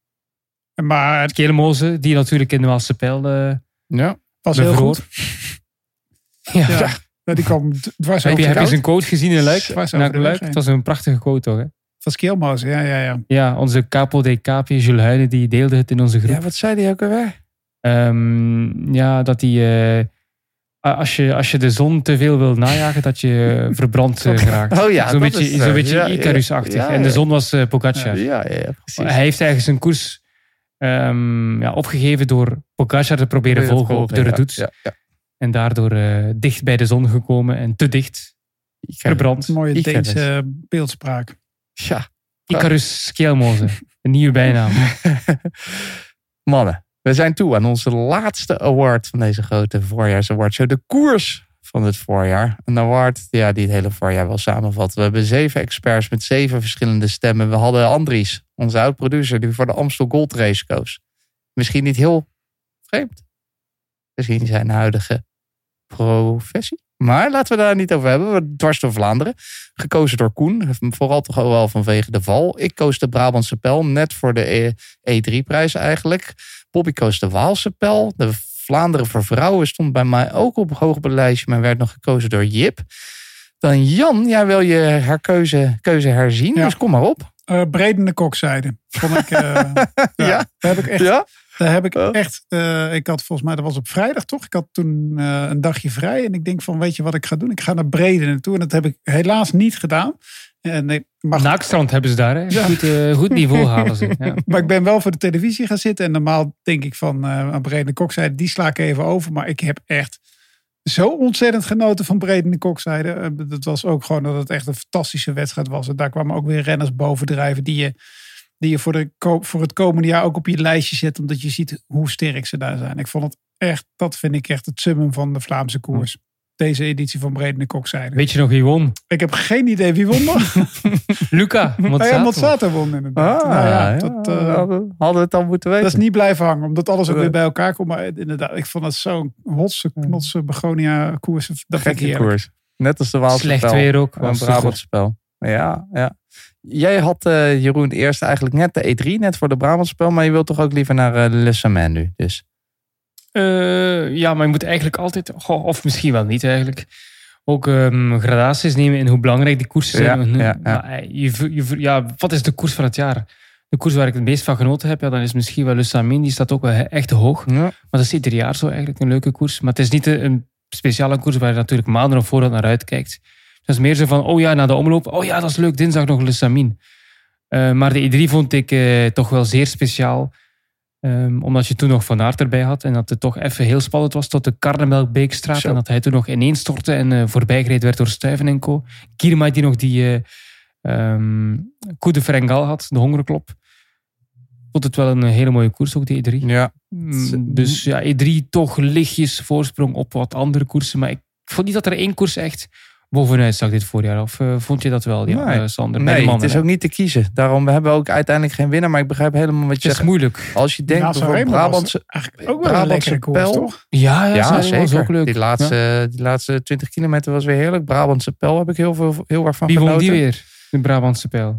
G: maar
F: Kelmoze, die natuurlijk in de Waalse Pijl uh,
G: ja, was heel goed.
F: ja.
G: ja. ja, die kwam dwars
F: heb
G: over
F: je, heb je zijn quote gezien in Luik?
G: Luik?
F: Het was een prachtige quote toch, hè?
G: Van Kelmoze, ja, ja, ja.
F: Ja, onze capo de capi, Jules Huyne, die deelde het in onze groep.
E: Ja, wat zei hij ook alweer?
F: Um, ja, dat hij... Uh, Als je, als je de zon te veel wil najagen, dat je verbrand uh, geraakt.
E: Oh ja,
F: zo'n beetje,
E: is, uh,
F: zo'n beetje
E: ja,
F: Icarus-achtig.
E: Ja, ja, ja.
F: En de zon was uh, Pogacar.
E: Ja, ja, ja, precies.
F: Hij heeft eigenlijk zijn koers um, ja, opgegeven door Pogacar te proberen ja, volgen op de redoute. Ja, ja. En daardoor uh, dicht bij de zon gekomen en te dicht. Icarus. Verbrand.
G: Mooie Deense beeldspraak.
E: Ja.
F: Icarus Kelmoze. Een nieuwe bijnaam.
E: Mannen. We zijn toe aan onze laatste award van deze grote voorjaarsawardshow. De koers van het voorjaar. Een award ja, die het hele voorjaar wel samenvat. We hebben zeven experts met zeven verschillende stemmen. We hadden Andries, onze oud-producer, die voor de Amstel Gold Race koos. Misschien niet heel vreemd. Gezien zijn huidige professie. Maar laten we daar niet over hebben. We dwars door Vlaanderen. Gekozen door Koen. Vooral toch wel vanwege de val. Ik koos de Brabantse Pijl. Net voor de E drie prijs eigenlijk. Bobby koos de Waalse Pijl. De Vlaanderen voor vrouwen stond bij mij ook op hoog op het lijstje. Maar werd nog gekozen door Jip. Dan Jan, jij wil je herkeuze keuze herzien. Ja. Dus kom maar op.
G: Uh, Bredene Kokzijde. Vond ik... Uh, ja, ja. Daar heb ik echt... Ja? Daar heb ik oh. echt, uh, ik had volgens mij, dat was op vrijdag toch? Ik had toen uh, een dagje vrij en ik denk van, weet je wat ik ga doen? Ik ga naar Brede naartoe en dat heb ik helaas niet gedaan. En nee, maar
F: Naakstrand hebben ze daar, hè? Ja. Goed, uh, goed niveau halen ze. Ja.
G: Maar ik ben wel voor de televisie gaan zitten en normaal denk ik van, uh, aan Bredene Kokzijde, die sla ik even over. Maar ik heb echt zo ontzettend genoten van Bredene Kokzijde. Uh, dat was ook gewoon dat het echt een fantastische wedstrijd was. En daar kwamen ook weer renners bovendrijven die je... die je voor, de, voor het komende jaar ook op je lijstje zet. Omdat je ziet hoe sterk ze daar zijn. Ik vond het echt, dat vind ik echt het summum van de Vlaamse koers. deze editie van Breden de Kok zeiden.
F: Weet je nog wie won?
G: Ik heb geen idee wie won nog.
F: Luca Mozzato.
G: Ja, Mozzato won inderdaad.
E: Ah,
G: nou ja,
E: ja,
G: dat, uh,
E: hadden we het dan moeten weten.
G: Dat is niet blijven hangen, omdat alles ook weer bij elkaar komt. Maar inderdaad, ik vond het zo'n hotse, knotse Begonia koers. Dat vind ik heerlijk. Koers.
E: Net als de Waalse
F: Slecht
E: spel.
F: weer ook.
E: Een Brabant spel. Ja, ja. Jij had, uh, Jeroen, eerst eigenlijk net de E drie, net voor de Brabant spel. Maar je wilt toch ook liever naar uh, Le Samen nu, dus...
F: Uh, ja, maar je moet eigenlijk altijd... Goh, of misschien wel niet eigenlijk. Ook um, gradaties nemen in hoe belangrijk die koersen zijn.
E: Ja, ja, ja.
F: Maar, je, je, ja, wat is de koers van het jaar? De koers waar ik het meest van genoten heb, ja, dan is misschien wel Le Samen. Die staat ook wel echt hoog. Ja. Maar dat is ieder jaar zo eigenlijk een leuke koers. Maar het is niet een speciale koers waar je natuurlijk maanden op voorhand naar uitkijkt. Dat is meer zo van, oh ja, na de omloop. Oh ja, dat is leuk, dinsdag nog Le Samen. Uh, maar de E drie vond ik uh, toch wel zeer speciaal. Um, omdat je toen nog Van Aert erbij had. En dat het toch even heel spannend was tot de Karnemelkbeekstraat. Zo. En dat hij toen nog ineenstortte en uh, voorbijgereden werd door Stuyven en co. Kiermaier die nog die uh, um, Coup de Ferengal had, de hongerklop. Vond het wel een hele mooie koers, ook de E drie.
E: Ja.
F: Um, dus ja, E drie toch lichtjes voorsprong op wat andere koersen. Maar ik vond niet dat er één koers echt bovenuit zag dit voorjaar. Of uh, vond je dat wel, ja,
E: nee,
F: uh, Sander?
E: Nee,
F: mannen,
E: het is
F: hè?
E: ook niet te kiezen. Daarom hebben we ook uiteindelijk geen winnaar. Maar ik begrijp helemaal wat je zegt.
F: Het is moeilijk.
E: Als je denkt
G: Ja,
E: bijvoorbeeld Brabantse,
G: ook wel een lekkere koers, toch?
F: Ja, ja,
E: ja
F: zeker. Was ook leuk.
E: Die laatste, ja. die laatste twintig kilometer was weer heerlijk. Brabantse Pijl heb ik heel, veel, heel erg van
F: Wie
E: genoten.
F: won die weer? De Brabantse Pijl.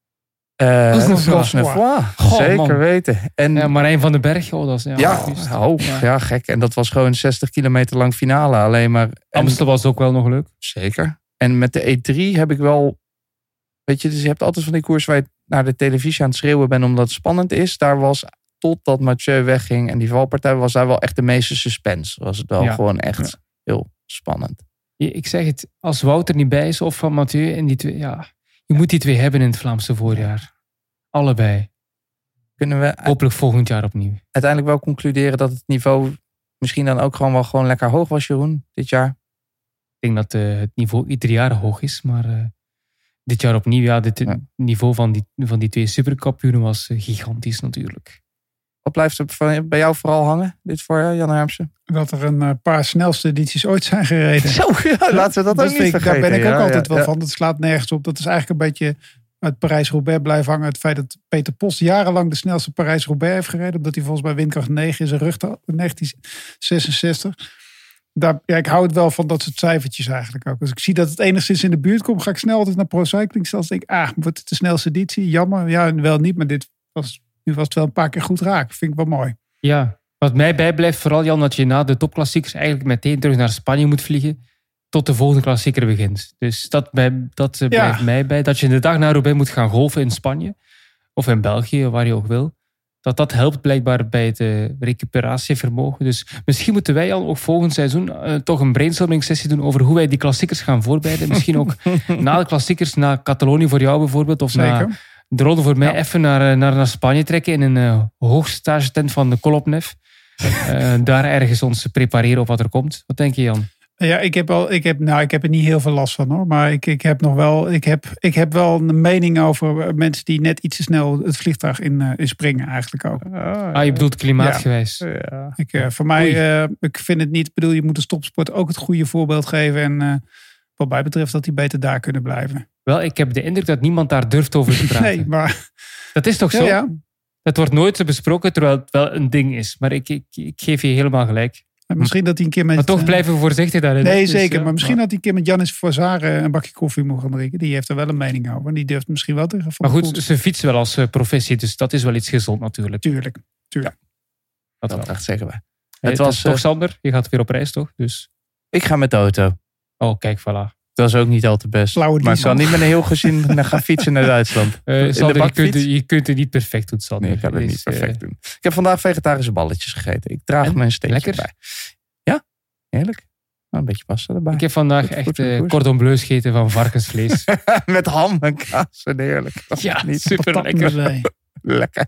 E: Uh, Cosnefroid. Zeker man. weten. En
F: ja, Marijn van den Berg. Oh, dat is, ja,
E: ja, hoog, ja. ja, gek. En dat was gewoon zestig kilometer lang finale. Alleen maar.
F: Amstel was ook wel nog leuk.
E: Zeker. En met de E drie heb ik wel... Weet je, dus je hebt altijd van die koers waar je naar de televisie aan het schreeuwen bent omdat het spannend is. Daar was, totdat Mathieu wegging en die valpartij, was daar wel echt de meeste suspense. Was het wel ja. gewoon echt ja. heel spannend.
F: Ik zeg het, als Wout er niet bij is of van Mathieu en die twee, ja, je moet die twee hebben in het Vlaamse voorjaar. Allebei.
E: Kunnen we
F: hopelijk volgend jaar opnieuw.
E: Uiteindelijk wel concluderen dat het niveau misschien dan ook gewoon wel gewoon lekker hoog was, Jeroen, dit jaar?
F: Ik denk dat uh, het niveau ieder jaar hoog is, maar uh, dit jaar opnieuw, ja, dit ja. niveau van die, van die twee superkampioenen was uh, gigantisch natuurlijk.
E: Wat blijft er bij jou vooral hangen dit voorjaar, Jan Hermsen?
G: Dat er een uh, paar snelste edities ooit zijn gereden.
E: Zo, ja, laten we dat, dat ook niet
G: ik,
E: vergeten.
G: Daar ben ik ook
E: ja,
G: altijd
E: ja,
G: wel
E: ja.
G: van. Dat slaat nergens op. Dat is eigenlijk een beetje uit Parijs-Roubaix blijven hangen. Het feit dat Peter Post jarenlang de snelste Parijs-Roubaix heeft gereden. Omdat hij volgens mij windkracht negen in zijn rug had. negentien zesenzestig. Daar, ja, ik hou het wel van dat soort cijfertjes eigenlijk ook. Als ik zie dat het enigszins in de buurt komt, ga ik snel altijd naar Pro Cycling. Zelfs denk ik, ah, wordt het de snelste editie? Jammer. Ja, wel niet. Maar dit was, nu was het wel een paar keer goed raak. Vind ik wel mooi.
F: Ja, wat mij bijblijft vooral, Jan, dat je na de topklassiekers eigenlijk meteen terug naar Spanje moet vliegen. Tot de volgende klassieker begint. Dus dat, bij, dat ja. blijft mij bij. Dat je de dag na Roubaix moet gaan golfen in Spanje. Of in België, waar je ook wil. Dat dat helpt blijkbaar bij het uh, recuperatievermogen. Dus misschien moeten wij al ook volgend seizoen uh, toch een brainstorming sessie doen over hoe wij die klassiekers gaan voorbereiden. Misschien ook na de klassiekers, naar Catalonië voor jou bijvoorbeeld. Of na de ronde voor mij ja. even naar, naar, naar Spanje trekken in een uh, hoogstagetent van de Kolopnev. Uh, daar ergens ons prepareren op wat er komt. Wat denk je, Jan?
G: Ja, ik heb, al, ik, heb, nou, ik heb er niet heel veel last van hoor. Maar ik, ik heb nog wel, ik heb, ik heb wel een mening over mensen die net iets te snel het vliegtuig in, uh, in springen eigenlijk ook.
F: Oh, ah, je bedoelt klimaatgewijs.
G: Ja. Ja. Ik, uh, voor mij, uh, ik vind het niet, bedoel, je moet de topsport ook het goede voorbeeld geven. En uh, wat mij betreft dat die beter daar kunnen blijven.
F: Wel, ik heb de indruk dat niemand daar durft over te praten.
G: Nee, maar...
F: Dat is toch zo?
G: Ja, ja.
F: Dat wordt nooit besproken, terwijl het wel een ding is. Maar ik, ik, ik geef je helemaal gelijk.
G: En misschien dat hij een keer met...
F: Maar toch blijven we voorzichtig daarin.
G: Nee,
F: dus,
G: zeker.
F: Ja,
G: maar misschien
F: maar...
G: had hij een keer met Jannis Vazare een bakje koffie mogen drinken. Die heeft er wel een mening over. En die durft misschien wel tegen.
F: Maar goed, goed, ze fietsen wel als professie. Dus dat is wel iets gezond natuurlijk.
G: Tuurlijk. Tuurlijk.
E: Ja, dat echt zeggen wij.
F: Hey, het was toch, uh, Sander? Je gaat weer op reis, toch? Dus...
E: Ik ga met de auto.
F: Oh, kijk, voilà.
E: Dat is ook niet al te best.
G: Flauwe
E: maar ik zal niet met een heel gezin gaan fietsen naar Duitsland.
F: Uh, Sander, je, kunt, je kunt het niet perfect doen, Sander.
E: Nee, ik kan het niet perfect uh... doen. Ik heb vandaag vegetarische balletjes gegeten. Ik draag mijn steentje
F: lekker?
E: bij. Ja, heerlijk. Nou, een beetje pasta erbij.
F: Ik heb vandaag goed, echt uh, cordon bleu gegeten van varkensvlees.
E: Met ham en kaas. En heerlijk.
F: Ja, niet super lekker.
E: Lekker.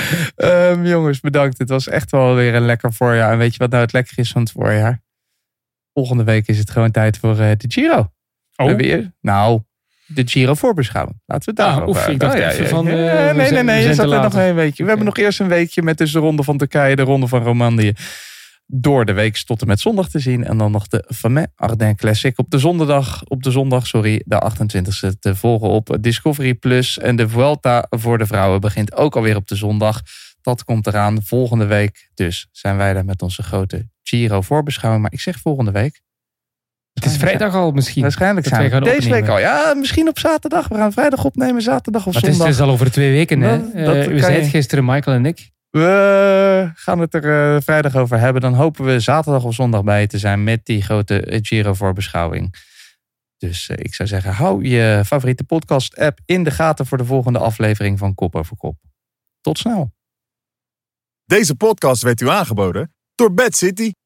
E: um, jongens, bedankt. Het was echt wel weer een lekker voorjaar. En weet je wat nou het lekker is van het voorjaar? Volgende week is het gewoon tijd voor uh, de Giro.
F: Oh.
E: Weer? Nou, de Giro voorbeschouwing. Laten we het daar
F: ah, oef, ik dacht
E: oh, ja,
F: even
E: ja,
F: van... Uh,
E: nee, nee, nee, nee. Je zat er nog een weekje. We
F: okay.
E: hebben nog eerst een weekje met dus de ronde van Turkije, de ronde van Romandie. door de week tot en met zondag te zien. En dan nog de Fameux Ardennes Classic op de zondag, op de zondag sorry, de achtentwintigste te volgen op Discovery Plus. En de Vuelta voor de vrouwen begint ook alweer op de zondag. Dat komt eraan volgende week. Dus zijn wij daar met onze grote Giro voorbeschouwing. Maar ik zeg volgende week.
F: Het is vrijdag al misschien.
E: Waarschijnlijk zijn we deze opnemen. week al. Ja, misschien op zaterdag. We gaan vrijdag opnemen, zaterdag of
F: maar
E: zondag.
F: Het is dus al over twee weken. Hè?
E: Dat, dat
F: uh, we zeiden het gisteren, Michael en ik.
E: We gaan het er uh, vrijdag over hebben. Dan hopen we zaterdag of zondag bij te zijn met die grote Giro voorbeschouwing. Dus uh, ik zou zeggen, hou je favoriete podcast app in de gaten voor de volgende aflevering van Kop Over Kop. Tot snel.
A: Deze podcast werd u aangeboden door Bad City.